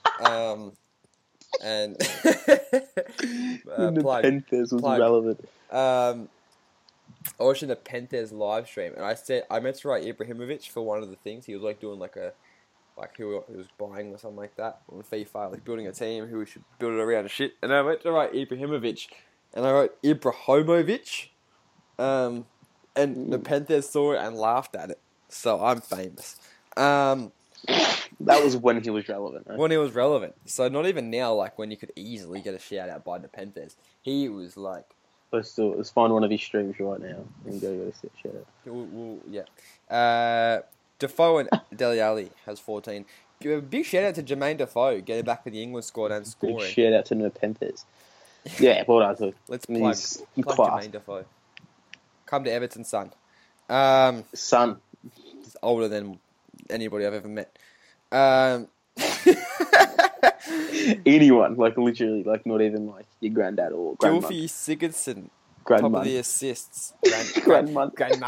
[SPEAKER 2] And
[SPEAKER 3] when the Pentas was relevant.
[SPEAKER 2] I watched the Pentas live stream, and I meant to write Ibrahimovic for one of the things. He was like doing who he was buying or something like that on FIFA, like building a team, who we should build it around and shit. And I went to write Ibrahimovic, and I wrote Ibrahimovic, and the Panthers saw it and laughed at it. So I'm famous.
[SPEAKER 3] That was when he was relevant. Right?
[SPEAKER 2] When he was relevant. So not even now, like when you could easily get a shout out by the Panthers. He was like...
[SPEAKER 3] Let's find one of his streams right now and go get a shout out.
[SPEAKER 2] Yeah. Defoe and Dele Alli has 14. Give a big shout out to Jermaine Defoe getting back in the England squad and scoring.
[SPEAKER 3] Big shout out to the Panthers. Yeah, well done too.
[SPEAKER 2] Let's plug Jermaine Defoe. Come to Everton, son.
[SPEAKER 3] Son.
[SPEAKER 2] He's older than anybody I've ever met.
[SPEAKER 3] Anyone, like literally, like not even like your granddad or grandma.
[SPEAKER 2] Gylfi Sigurdsson,
[SPEAKER 3] Grandmum.
[SPEAKER 2] top of the assists.
[SPEAKER 3] Grandmum.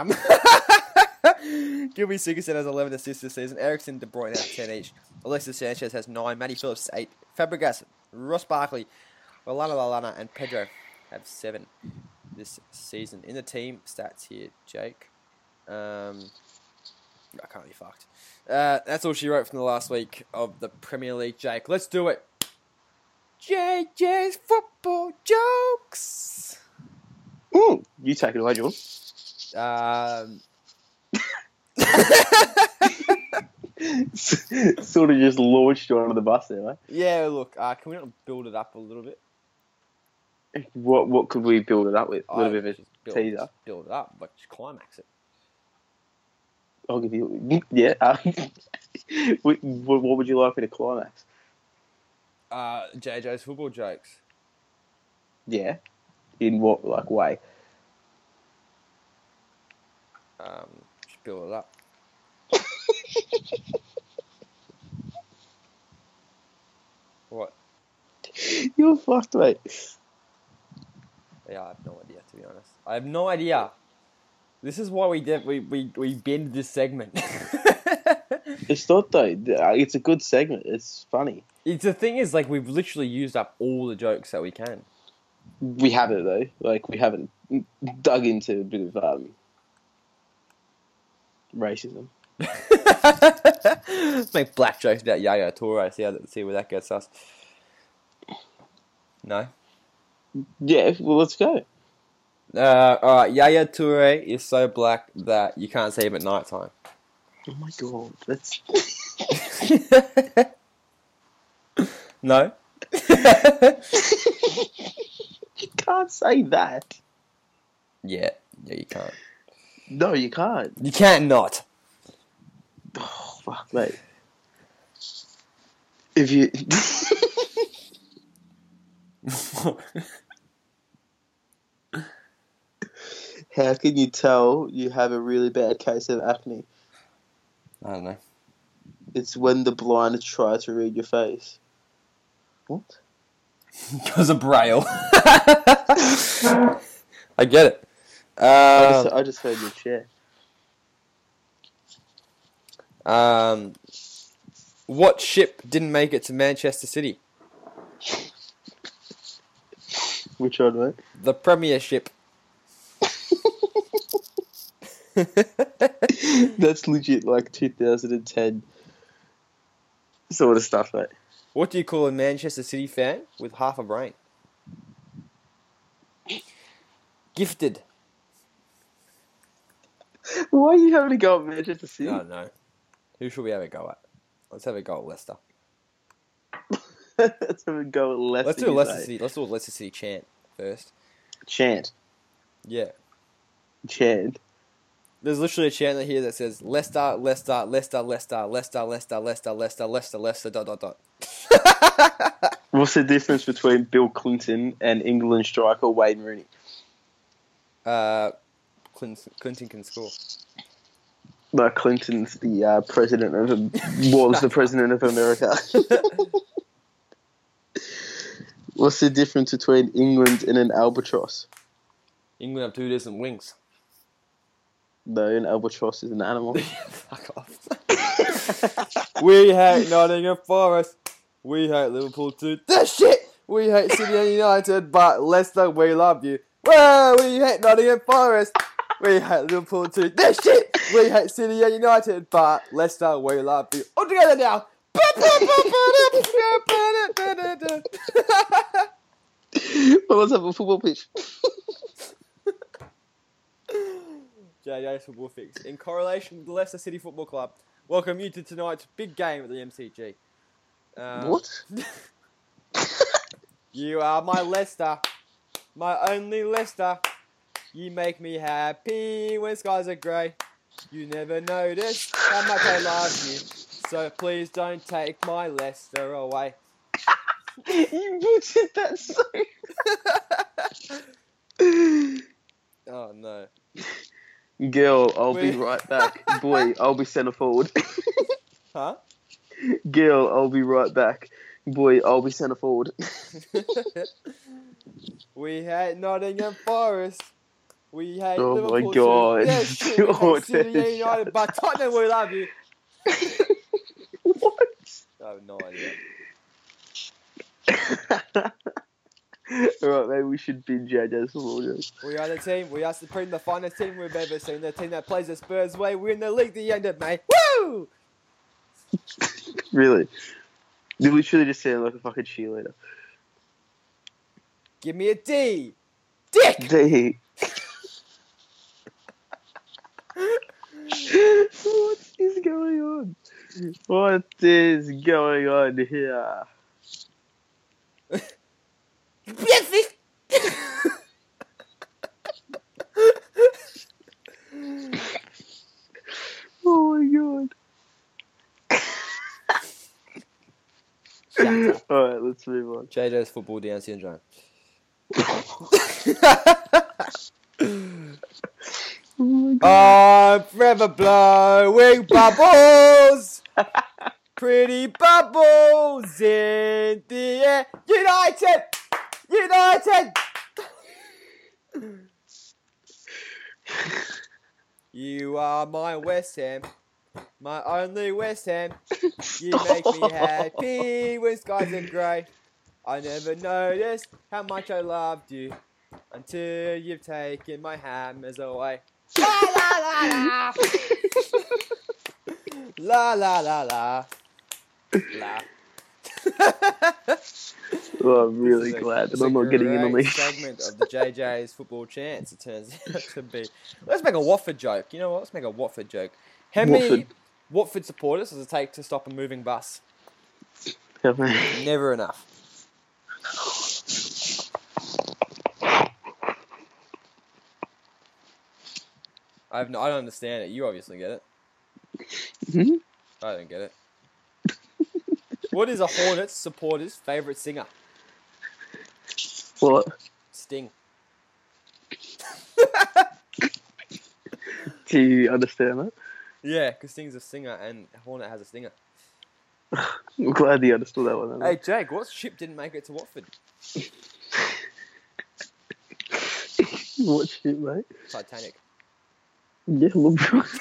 [SPEAKER 2] Gylfi Sigurdsson has 11 assists this season. Eriksen, De Bruyne have 10 each. Alexis Sanchez has 9. Matty Phillips 8. Fabregas, Ross Barkley, Lallana, and Pedro have 7 this season. In the team stats here, Jake. I can't be fucked. That's all she wrote from the last week of the Premier League, Jake. Let's do it. JJ's football jokes.
[SPEAKER 3] Ooh, you take it away, John. Sort of just launched you onto the bus there, mate.
[SPEAKER 2] Yeah, look, can we not build it up a little bit?
[SPEAKER 3] What could we build it up with? A little bit of a teaser.
[SPEAKER 2] Build it up, but just climax it.
[SPEAKER 3] I'll give you... Yeah. What would you like me to climax?
[SPEAKER 2] JJ's football jokes.
[SPEAKER 3] Yeah. In what, like, way?
[SPEAKER 2] Just build it up. What?
[SPEAKER 3] You're fucked, mate.
[SPEAKER 2] Yeah, I have no idea, to be honest. I have no idea. This is why we bend this segment.
[SPEAKER 3] It's not though. It's a good segment. It's funny.
[SPEAKER 2] The thing is, like, we've literally used up all the jokes that we can.
[SPEAKER 3] We haven't though. Like we haven't dug into a bit of racism.
[SPEAKER 2] Let's make black jokes about Yaya Toure. See where that gets us. No.
[SPEAKER 3] Yeah. Well, let's go.
[SPEAKER 2] Alright, Yaya Toure is so black that you can't see him at night time.
[SPEAKER 3] Oh my god, that's
[SPEAKER 2] No?
[SPEAKER 3] you can't say that.
[SPEAKER 2] Yeah, you can't.
[SPEAKER 3] No, you can't.
[SPEAKER 2] You can't not.
[SPEAKER 3] Oh fuck, mate. If you how can you tell you have a really bad case of acne?
[SPEAKER 2] I don't know.
[SPEAKER 3] It's when the blind try to read your face. What?
[SPEAKER 2] Because of Braille. I get it.
[SPEAKER 3] I just heard your chair.
[SPEAKER 2] What ship didn't make it to Manchester City?
[SPEAKER 3] Which one, mate?
[SPEAKER 2] The Premiership.
[SPEAKER 3] That's legit like 2010 sort of stuff, mate.
[SPEAKER 2] What do you call a Manchester City fan with half a brain? Gifted.
[SPEAKER 3] Why are you having a go at Manchester City?
[SPEAKER 2] I don't know. Who should we have a go at? Let's have a go at Leicester.
[SPEAKER 3] Let's have a go at Leicester.
[SPEAKER 2] Let's do a Leicester City. Let's do a Leicester City chant first.
[SPEAKER 3] Chant.
[SPEAKER 2] Yeah.
[SPEAKER 3] Chant.
[SPEAKER 2] There's literally a chant here that says Leicester, Leicester, Leicester, Leicester, Leicester, Leicester, Leicester, Leicester, Leicester, Leicester, ...
[SPEAKER 3] What's the difference between Bill Clinton and England striker Wayne Rooney?
[SPEAKER 2] Clinton can score.
[SPEAKER 3] No, Clinton's the president was the president of America. What's the difference between England and an albatross?
[SPEAKER 2] England have two different wings.
[SPEAKER 3] No, an albatross is an animal.
[SPEAKER 2] Fuck off. We hate Nottingham Forest. We hate Liverpool too. This shit! We hate City and United, but Leicester, we love you. Well, we hate Nottingham Forest. We hate Liverpool too. This shit! We hate City and United, but Leicester, we love you. All together now.
[SPEAKER 3] Well, let's have a football pitch.
[SPEAKER 2] JJ's Football Fix. In correlation with the Leicester City Football Club, welcome you to tonight's big game at the MCG.
[SPEAKER 3] What?
[SPEAKER 2] You are my Leicester, my only Leicester. You make me happy when skies are grey. You never notice how much I love you, so please don't take my Leicester away.
[SPEAKER 3] You butchered that so.
[SPEAKER 2] Oh no.
[SPEAKER 3] Girl, I'll be right back. Boy, I'll be centre forward.
[SPEAKER 2] Huh?
[SPEAKER 3] Girl, I'll be right back. Boy, I'll be centre forward.
[SPEAKER 2] We hate Nottingham Forest. We hate
[SPEAKER 3] Oh
[SPEAKER 2] Liverpool.
[SPEAKER 3] my God.
[SPEAKER 2] Yeah, shit, we hate City and United, but Tottenham, we love you.
[SPEAKER 3] What?
[SPEAKER 2] I have no idea.
[SPEAKER 3] Alright, maybe we should binge JJ's football jokes.
[SPEAKER 2] We are the team. We are supreme, the finest team we've ever seen. The team that plays the Spurs way. We're in the league the end of May. Woo!
[SPEAKER 3] Really? You literally just sound like a fucking cheerleader.
[SPEAKER 2] Give me a D. Dick!
[SPEAKER 3] D. What is going on? What is going on here? Oh my god. Alright, let's move on.
[SPEAKER 2] JJ's football Down syndrome.
[SPEAKER 3] Oh my
[SPEAKER 2] I'm forever blowing bubbles. Pretty bubbles in the air. United! United! You are my West Ham. My only West Ham. You make me happy when skies are grey. I never noticed how much I loved you until you've taken my hammers away. La la la la. La la la la. La.
[SPEAKER 4] Oh, I'm really glad that I'm not getting in on
[SPEAKER 2] this
[SPEAKER 4] these.
[SPEAKER 2] segment of the JJ's football chance. It turns out to be. Let's make a Watford joke. You know what? Let's make a Watford joke. How many Watford supporters does it take to stop a moving bus? Never enough. I don't understand it. You obviously get it.
[SPEAKER 4] Mhm.
[SPEAKER 2] I don't get it. What is a Hornets supporter's favourite singer?
[SPEAKER 4] What?
[SPEAKER 2] Sting.
[SPEAKER 4] Do you understand that?
[SPEAKER 2] Yeah, because Sting's a singer and Hornet has a stinger.
[SPEAKER 4] I'm glad you understood that one.
[SPEAKER 2] Hey, Jake, what ship didn't make it to Watford?
[SPEAKER 4] What shit, mate?
[SPEAKER 2] Titanic.
[SPEAKER 4] Yeah, look.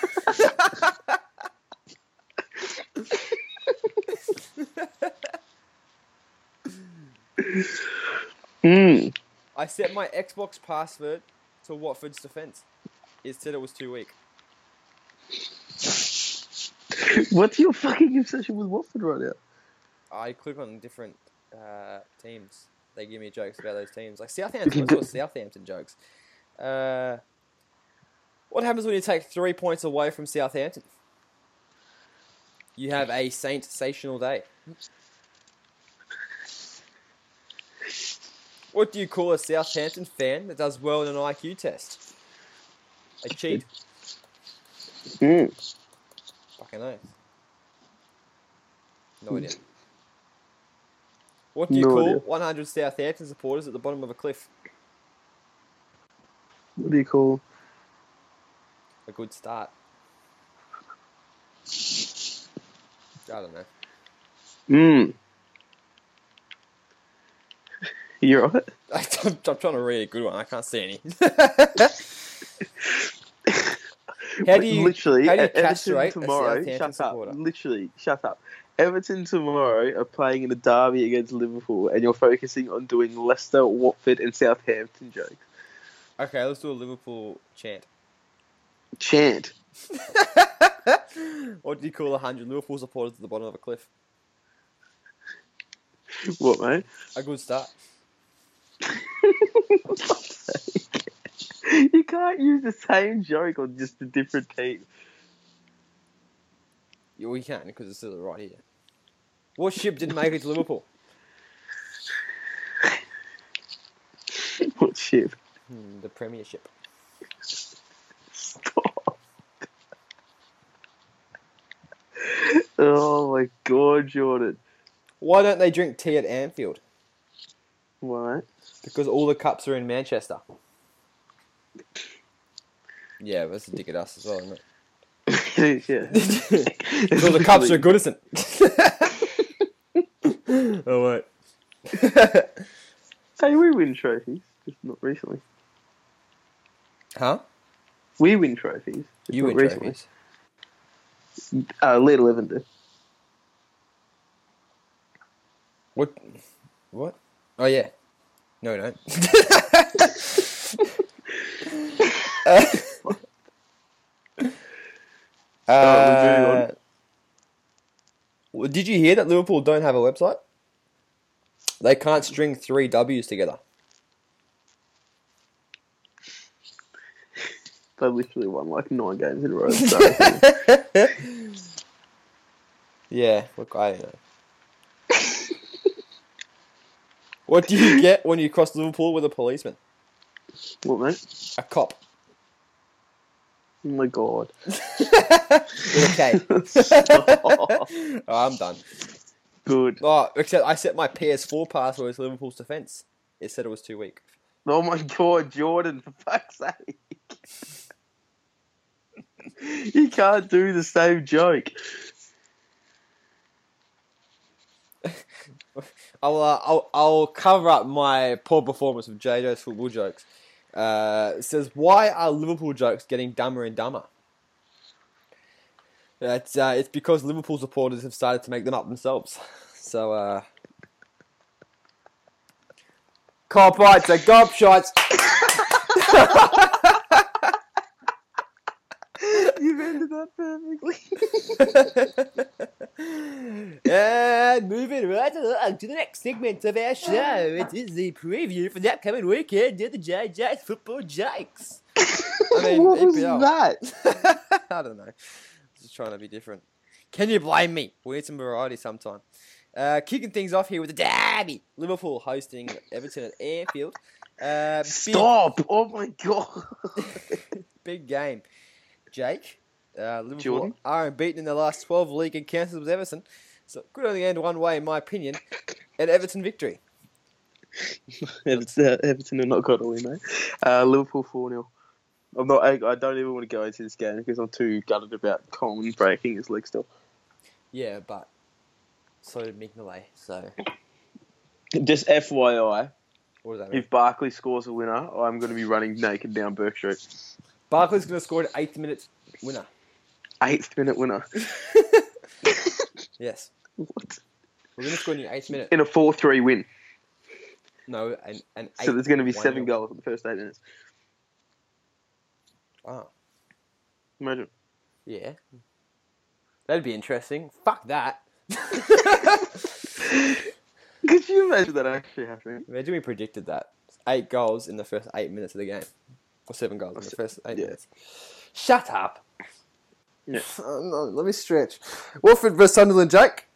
[SPEAKER 2] I set my Xbox password to Watford's defence. It said it was too weak.
[SPEAKER 4] What's your fucking obsession with Watford right now?
[SPEAKER 2] I click on different teams. They give me jokes about those teams. Like Southampton, I saw Southampton jokes. What happens when you take 3 points away from Southampton? You have a sensational day. What do you call a Southampton fan that does well in an IQ test? A cheat. Fucking oath. No idea. What do you
[SPEAKER 4] No
[SPEAKER 2] call
[SPEAKER 4] idea.
[SPEAKER 2] 100 Southampton supporters at the bottom of a cliff?
[SPEAKER 4] What do you call?
[SPEAKER 2] A good start. I don't know.
[SPEAKER 4] You're right.
[SPEAKER 2] I'm trying to read a good one. I can't see any. How do you
[SPEAKER 4] Everton
[SPEAKER 2] castrate
[SPEAKER 4] tomorrow?
[SPEAKER 2] a Southampton
[SPEAKER 4] Shut
[SPEAKER 2] supporter?
[SPEAKER 4] up! Literally, shut up. Everton tomorrow are playing in a derby against Liverpool, and you're focusing on doing Leicester, Watford, and Southampton jokes.
[SPEAKER 2] Okay, let's do a Liverpool chant.
[SPEAKER 4] Chant.
[SPEAKER 2] What do you call 100 Liverpool supporters at the bottom of a cliff?
[SPEAKER 4] What, mate?
[SPEAKER 2] A good start.
[SPEAKER 4] For fuck's sake. You can't use the same joke on just a different team.
[SPEAKER 2] Yeah, we can, because it's still right here. What ship didn't make it to Liverpool?
[SPEAKER 4] What shit?
[SPEAKER 2] The Premiership.
[SPEAKER 4] Stop. Oh my god, Jordan.
[SPEAKER 2] Why don't they drink tea at Anfield?
[SPEAKER 4] Why?
[SPEAKER 2] Because all the cups are in Manchester. Yeah, that's a dick at us as well, isn't it?
[SPEAKER 4] Yeah.
[SPEAKER 2] Because all the cups are good, isn't it? Oh, wait.
[SPEAKER 4] Hey, we win trophies, just not recently.
[SPEAKER 2] Huh?
[SPEAKER 4] We win trophies. Just
[SPEAKER 2] You
[SPEAKER 4] not
[SPEAKER 2] win
[SPEAKER 4] recently.
[SPEAKER 2] trophies.
[SPEAKER 4] Lead 11 do.
[SPEAKER 2] What? Oh, yeah. No, we don't. Well, did you hear that Liverpool don't have a website? They can't string 3 W's together.
[SPEAKER 4] They literally won like 9 games in a row. So
[SPEAKER 2] Yeah, look, I don't know. What do you get when you cross Liverpool with a policeman?
[SPEAKER 4] what, mate?
[SPEAKER 2] A cop.
[SPEAKER 4] Oh my god.
[SPEAKER 2] With a K.
[SPEAKER 4] Stop.
[SPEAKER 2] Oh, I'm done.
[SPEAKER 4] Good.
[SPEAKER 2] Oh, except I set my PS4 password as Liverpool's defence. It said it was too weak.
[SPEAKER 4] Oh my god, Jordan, for fuck's sake. You can't do the same joke.
[SPEAKER 2] I'll cover up my poor performance of JJ's football jokes. It says, why are Liverpool jokes getting dumber and dumber? It's because Liverpool supporters have started to make them up themselves. So, cop rights are gob shots.
[SPEAKER 4] You've ended that perfectly.
[SPEAKER 2] And moving right along to the next segment of our show. It is the preview for the upcoming weekend of the JJ's Football Jokes.
[SPEAKER 4] What was
[SPEAKER 2] EPL.
[SPEAKER 4] that?
[SPEAKER 2] I don't know. Just trying to be different. Can you blame me? We need some variety sometime. Kicking things off here with the derby. Liverpool hosting Everton at Anfield.
[SPEAKER 4] Stop! Oh my god.
[SPEAKER 2] Big game. Jake, Liverpool
[SPEAKER 4] Jordan?
[SPEAKER 2] are unbeaten in their last 12 league encounters with Everton. So could only end one way, in my opinion. An Everton victory.
[SPEAKER 4] Everton have not got a win, mate. Liverpool 4-0. I don't even want to go into this game because I'm too gutted about Coleman breaking his leg still.
[SPEAKER 2] Yeah, but so did Mignolet. So
[SPEAKER 4] Just FYI,
[SPEAKER 2] what does that mean?
[SPEAKER 4] if Barkley scores a winner, I'm going to be running naked down Burke Street.
[SPEAKER 2] Barkley's going to score an 8th minute winner.
[SPEAKER 4] 8th minute winner.
[SPEAKER 2] Yes.
[SPEAKER 4] What?
[SPEAKER 2] We're going to score in the 8th minute.
[SPEAKER 4] In a 4-3 win.
[SPEAKER 2] No, an 8.
[SPEAKER 4] So there's going to be 7
[SPEAKER 2] 1-0.
[SPEAKER 4] goals in the first 8 minutes.
[SPEAKER 2] Wow.
[SPEAKER 4] Imagine.
[SPEAKER 2] Yeah. That'd be interesting. Fuck that.
[SPEAKER 4] Could you imagine that actually happening?
[SPEAKER 2] Imagine we predicted that. 8 goals in the first 8 minutes of the game. Or 7 goals in the first 8
[SPEAKER 4] Yeah.
[SPEAKER 2] minutes. Shut up.
[SPEAKER 4] Yeah.
[SPEAKER 2] No, let me stretch. Watford vs Sunderland, Jake.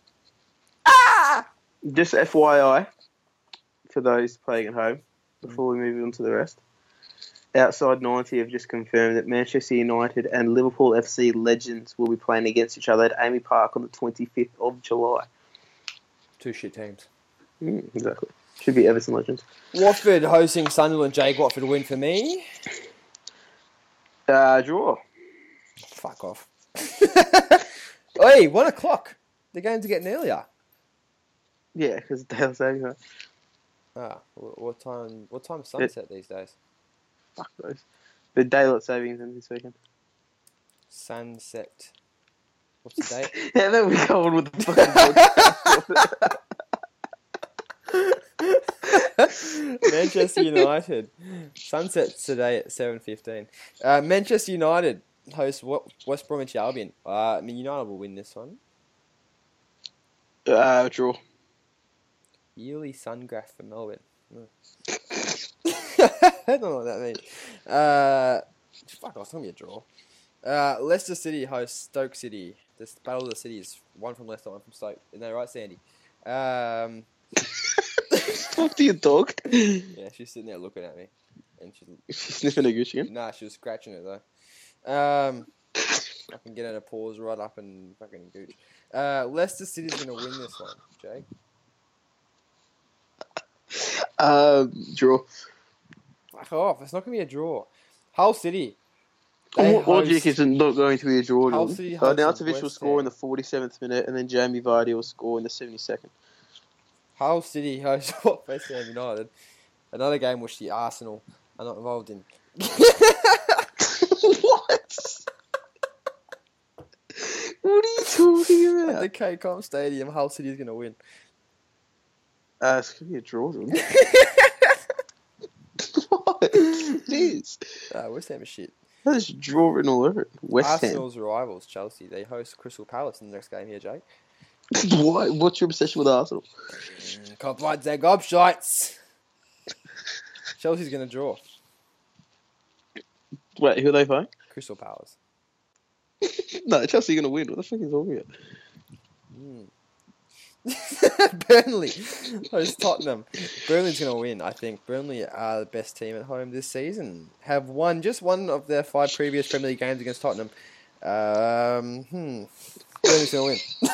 [SPEAKER 4] Just FYI, for those playing at home, before we move on to the rest. Outside 90 have just confirmed that Manchester United and Liverpool FC legends will be playing against each other at Amy Park on the 25th of July.
[SPEAKER 2] 2 shit teams.
[SPEAKER 4] Exactly. Should be Everton legends.
[SPEAKER 2] Watford hosting Sunderland, Jake. Watford win for me.
[SPEAKER 4] Draw.
[SPEAKER 2] Fuck off. Oi, 1 o'clock. The games are getting earlier.
[SPEAKER 4] Yeah, because they're saying that.
[SPEAKER 2] What time sunset these days?
[SPEAKER 4] Fuck those. The daylight savings in this weekend.
[SPEAKER 2] Sunset. What's the date?
[SPEAKER 4] Yeah, there we go on with the fucking podcast.
[SPEAKER 2] Manchester United. Sunset's today at 7:15. Manchester United host West Bromwich Albion. United will win this one.
[SPEAKER 4] Draw.
[SPEAKER 2] Yearly Sungraph for Melbourne. I don't know what that means. Fuck off, it's going to be a draw. Leicester City hosts Stoke City. This Battle of the Cities. One from Leicester, one from Stoke. Isn't that right, Sandy?
[SPEAKER 4] Talk to your dog.
[SPEAKER 2] Yeah, she's sitting there looking at me. And
[SPEAKER 4] She's sniffing a goose again.
[SPEAKER 2] Nah, she was scratching it though. I can get her to paws right up and fucking gooch. Leicester City's going to win this one, Jake.
[SPEAKER 4] Draw.
[SPEAKER 2] Fuck off, it's not going to be a draw. Hull City. They
[SPEAKER 4] What logic
[SPEAKER 2] host-
[SPEAKER 4] is it not going to be a draw?
[SPEAKER 2] Hull
[SPEAKER 4] Jordan?
[SPEAKER 2] City hosts
[SPEAKER 4] Arnautovic will
[SPEAKER 2] West
[SPEAKER 4] score
[SPEAKER 2] Ham.
[SPEAKER 4] in the 47th minute, and then Jamie Vardy will score in the 72nd.
[SPEAKER 2] Hull City hosts West Ham United. Another game which the Arsenal are not involved in.
[SPEAKER 4] What? What are you talking
[SPEAKER 2] At
[SPEAKER 4] about?
[SPEAKER 2] the KCOM Stadium, Hull City is going to win.
[SPEAKER 4] It's going to be a draw, Jordan. What? It is.
[SPEAKER 2] West Ham is shit.
[SPEAKER 4] There's a draw written all over it. West
[SPEAKER 2] Arsenal's rivals, Chelsea, they host Crystal Palace in the next game here, Jake.
[SPEAKER 4] Ham. Why? What's your obsession with Arsenal?
[SPEAKER 2] Cop rights and gobshites. Chelsea's going to draw.
[SPEAKER 4] Wait, who are they playing?
[SPEAKER 2] Crystal Palace.
[SPEAKER 4] No, Chelsea are going to win. What the fuck are you talking about?
[SPEAKER 2] Burnley host Tottenham. Burnley's going to win, I think. Burnley are the best team at home this season. Have won just one of their 5 previous Premier League games against Tottenham. Burnley's going to win.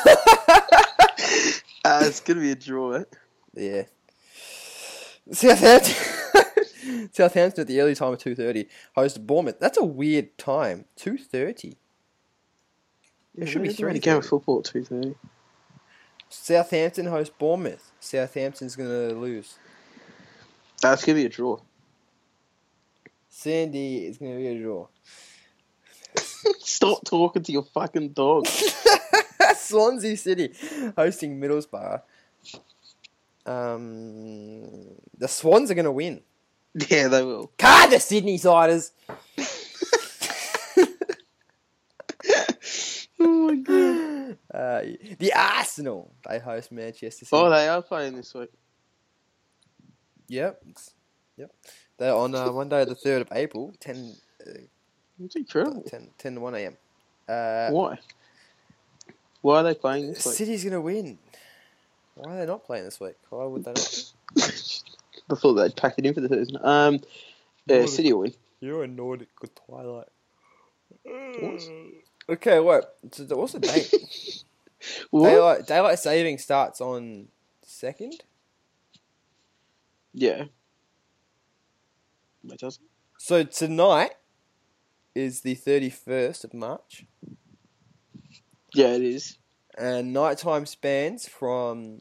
[SPEAKER 4] It's going to be a draw, eh?
[SPEAKER 2] Yeah. Southampton. Southampton at the early time of 2:30 host Bournemouth. That's a weird time. 2:30. It should be
[SPEAKER 4] There's already a game of
[SPEAKER 2] 3:30.
[SPEAKER 4] football at 2:30.
[SPEAKER 2] Southampton host Bournemouth. Southampton's gonna lose.
[SPEAKER 4] That's gonna be a draw.
[SPEAKER 2] Sandy is gonna be a draw.
[SPEAKER 4] Stop talking to your fucking dog.
[SPEAKER 2] Swansea City hosting Middlesbrough. The Swans are going to win.
[SPEAKER 4] Yeah, they will.
[SPEAKER 2] Card the Sydney Siders.
[SPEAKER 4] Oh my god.
[SPEAKER 2] The Arsenal, they host Manchester City.
[SPEAKER 4] Oh, they are playing this week.
[SPEAKER 2] Yep. They're on Monday the 3rd of April, 10
[SPEAKER 4] It's incredible.
[SPEAKER 2] to 1 a.m.
[SPEAKER 4] Why? Why are they playing this week?
[SPEAKER 2] City's going to win. Why are they not playing this week? Why would they not?
[SPEAKER 4] I thought they'd pack it in for the Thursday. City will win.
[SPEAKER 2] You're a Nordic good Twilight.
[SPEAKER 4] What?
[SPEAKER 2] Okay, what? So what's the date?
[SPEAKER 4] What?
[SPEAKER 2] Daylight saving starts on 2nd?
[SPEAKER 4] Yeah. It doesn't.
[SPEAKER 2] So tonight is the 31st of March,
[SPEAKER 4] Yeah, it is.
[SPEAKER 2] and nighttime spans from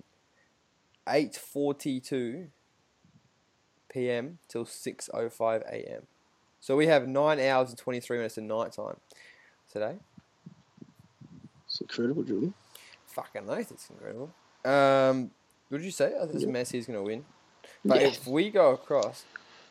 [SPEAKER 2] 8:42 p.m. till 6:05 a.m. So we have 9 hours and 23 minutes of nighttime today.
[SPEAKER 4] It's incredible, Jordan.
[SPEAKER 2] Fucking oath, it's incredible. What did you say? I think Messi's going to win. But
[SPEAKER 4] Yeah.
[SPEAKER 2] if we go across,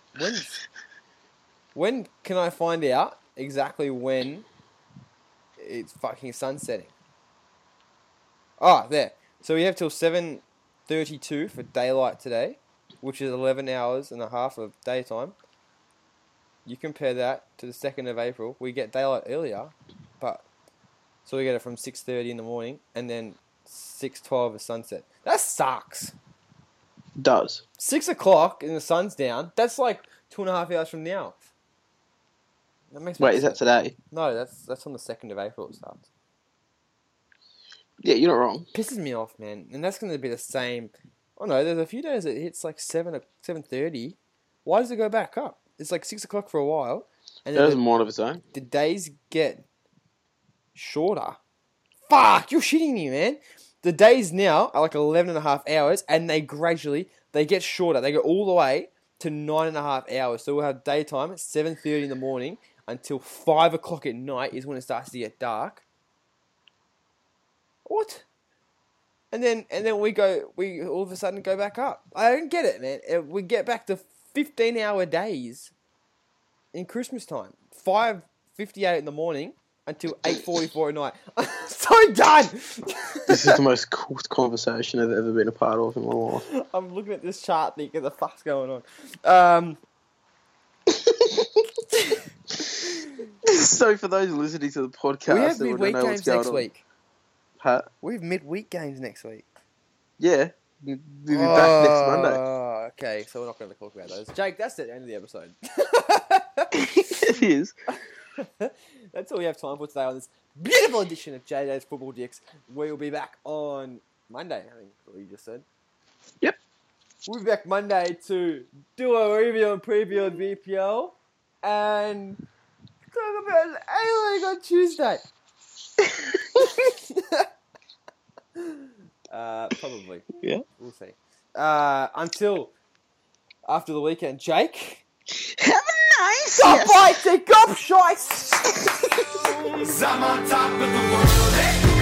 [SPEAKER 2] when can I find out exactly when it's fucking sunsetting? Ah, there. So we have till 7:32 for daylight today, which is 11 hours and a half of daytime. You compare that to the 2nd of April. We get daylight earlier, but so we get it from 6:30 in the morning and then 6:12 is sunset. That sucks.
[SPEAKER 4] Does.
[SPEAKER 2] 6 o'clock and the sun's down. That's like 2.5 hours from now. That makes me
[SPEAKER 4] Wait, is that
[SPEAKER 2] upset.
[SPEAKER 4] today?
[SPEAKER 2] No, that's on the 2nd of April it starts.
[SPEAKER 4] Yeah, you're not wrong.
[SPEAKER 2] Pisses me off, man. And that's going to be the same. Oh no, there's a few days it hits like 7:30. Why does it go back up? It's like 6 o'clock for a while, and
[SPEAKER 4] It
[SPEAKER 2] then
[SPEAKER 4] doesn't mind of its own.
[SPEAKER 2] the days get shorter. Fuck, you're shitting me, man. The days now are like 11.5 hours, and they get shorter. They go all the way to 9.5 hours. So we'll have daytime at 7:30 in the morning until 5 o'clock at night is when it starts to get dark. What? And then we all of a sudden go back up. I don't get it, man. We get back to 15-hour days in Christmas time. 5:58 in the morning until 8:44 at night. I'm so done.
[SPEAKER 4] This is the most cooked conversation I've ever been a part of in my life.
[SPEAKER 2] I'm looking at this chart thinking, the fuck's going on?
[SPEAKER 4] So for those listening to the podcast,
[SPEAKER 2] We have
[SPEAKER 4] that
[SPEAKER 2] midweek
[SPEAKER 4] don't know what's
[SPEAKER 2] games
[SPEAKER 4] going
[SPEAKER 2] next
[SPEAKER 4] on-
[SPEAKER 2] week.
[SPEAKER 4] Huh?
[SPEAKER 2] We have midweek games next week.
[SPEAKER 4] Yeah. We'll be back next Monday.
[SPEAKER 2] Oh, okay, so we're not going to talk about those. Jake, that's the end of the episode.
[SPEAKER 4] It is.
[SPEAKER 2] That's all we have time for today on this beautiful edition of JJ's Football Dicks. We'll be back on Monday, I think what you just said.
[SPEAKER 4] Yep.
[SPEAKER 2] We'll be back Monday to do a review and preview of VPL and talk about A-League on Tuesday. Probably.
[SPEAKER 4] Yeah.
[SPEAKER 2] We'll see. Until after the weekend, Jake.
[SPEAKER 4] Have a nice
[SPEAKER 2] Stop biting, gobshites!
[SPEAKER 1] I'm on top of the world. Hey!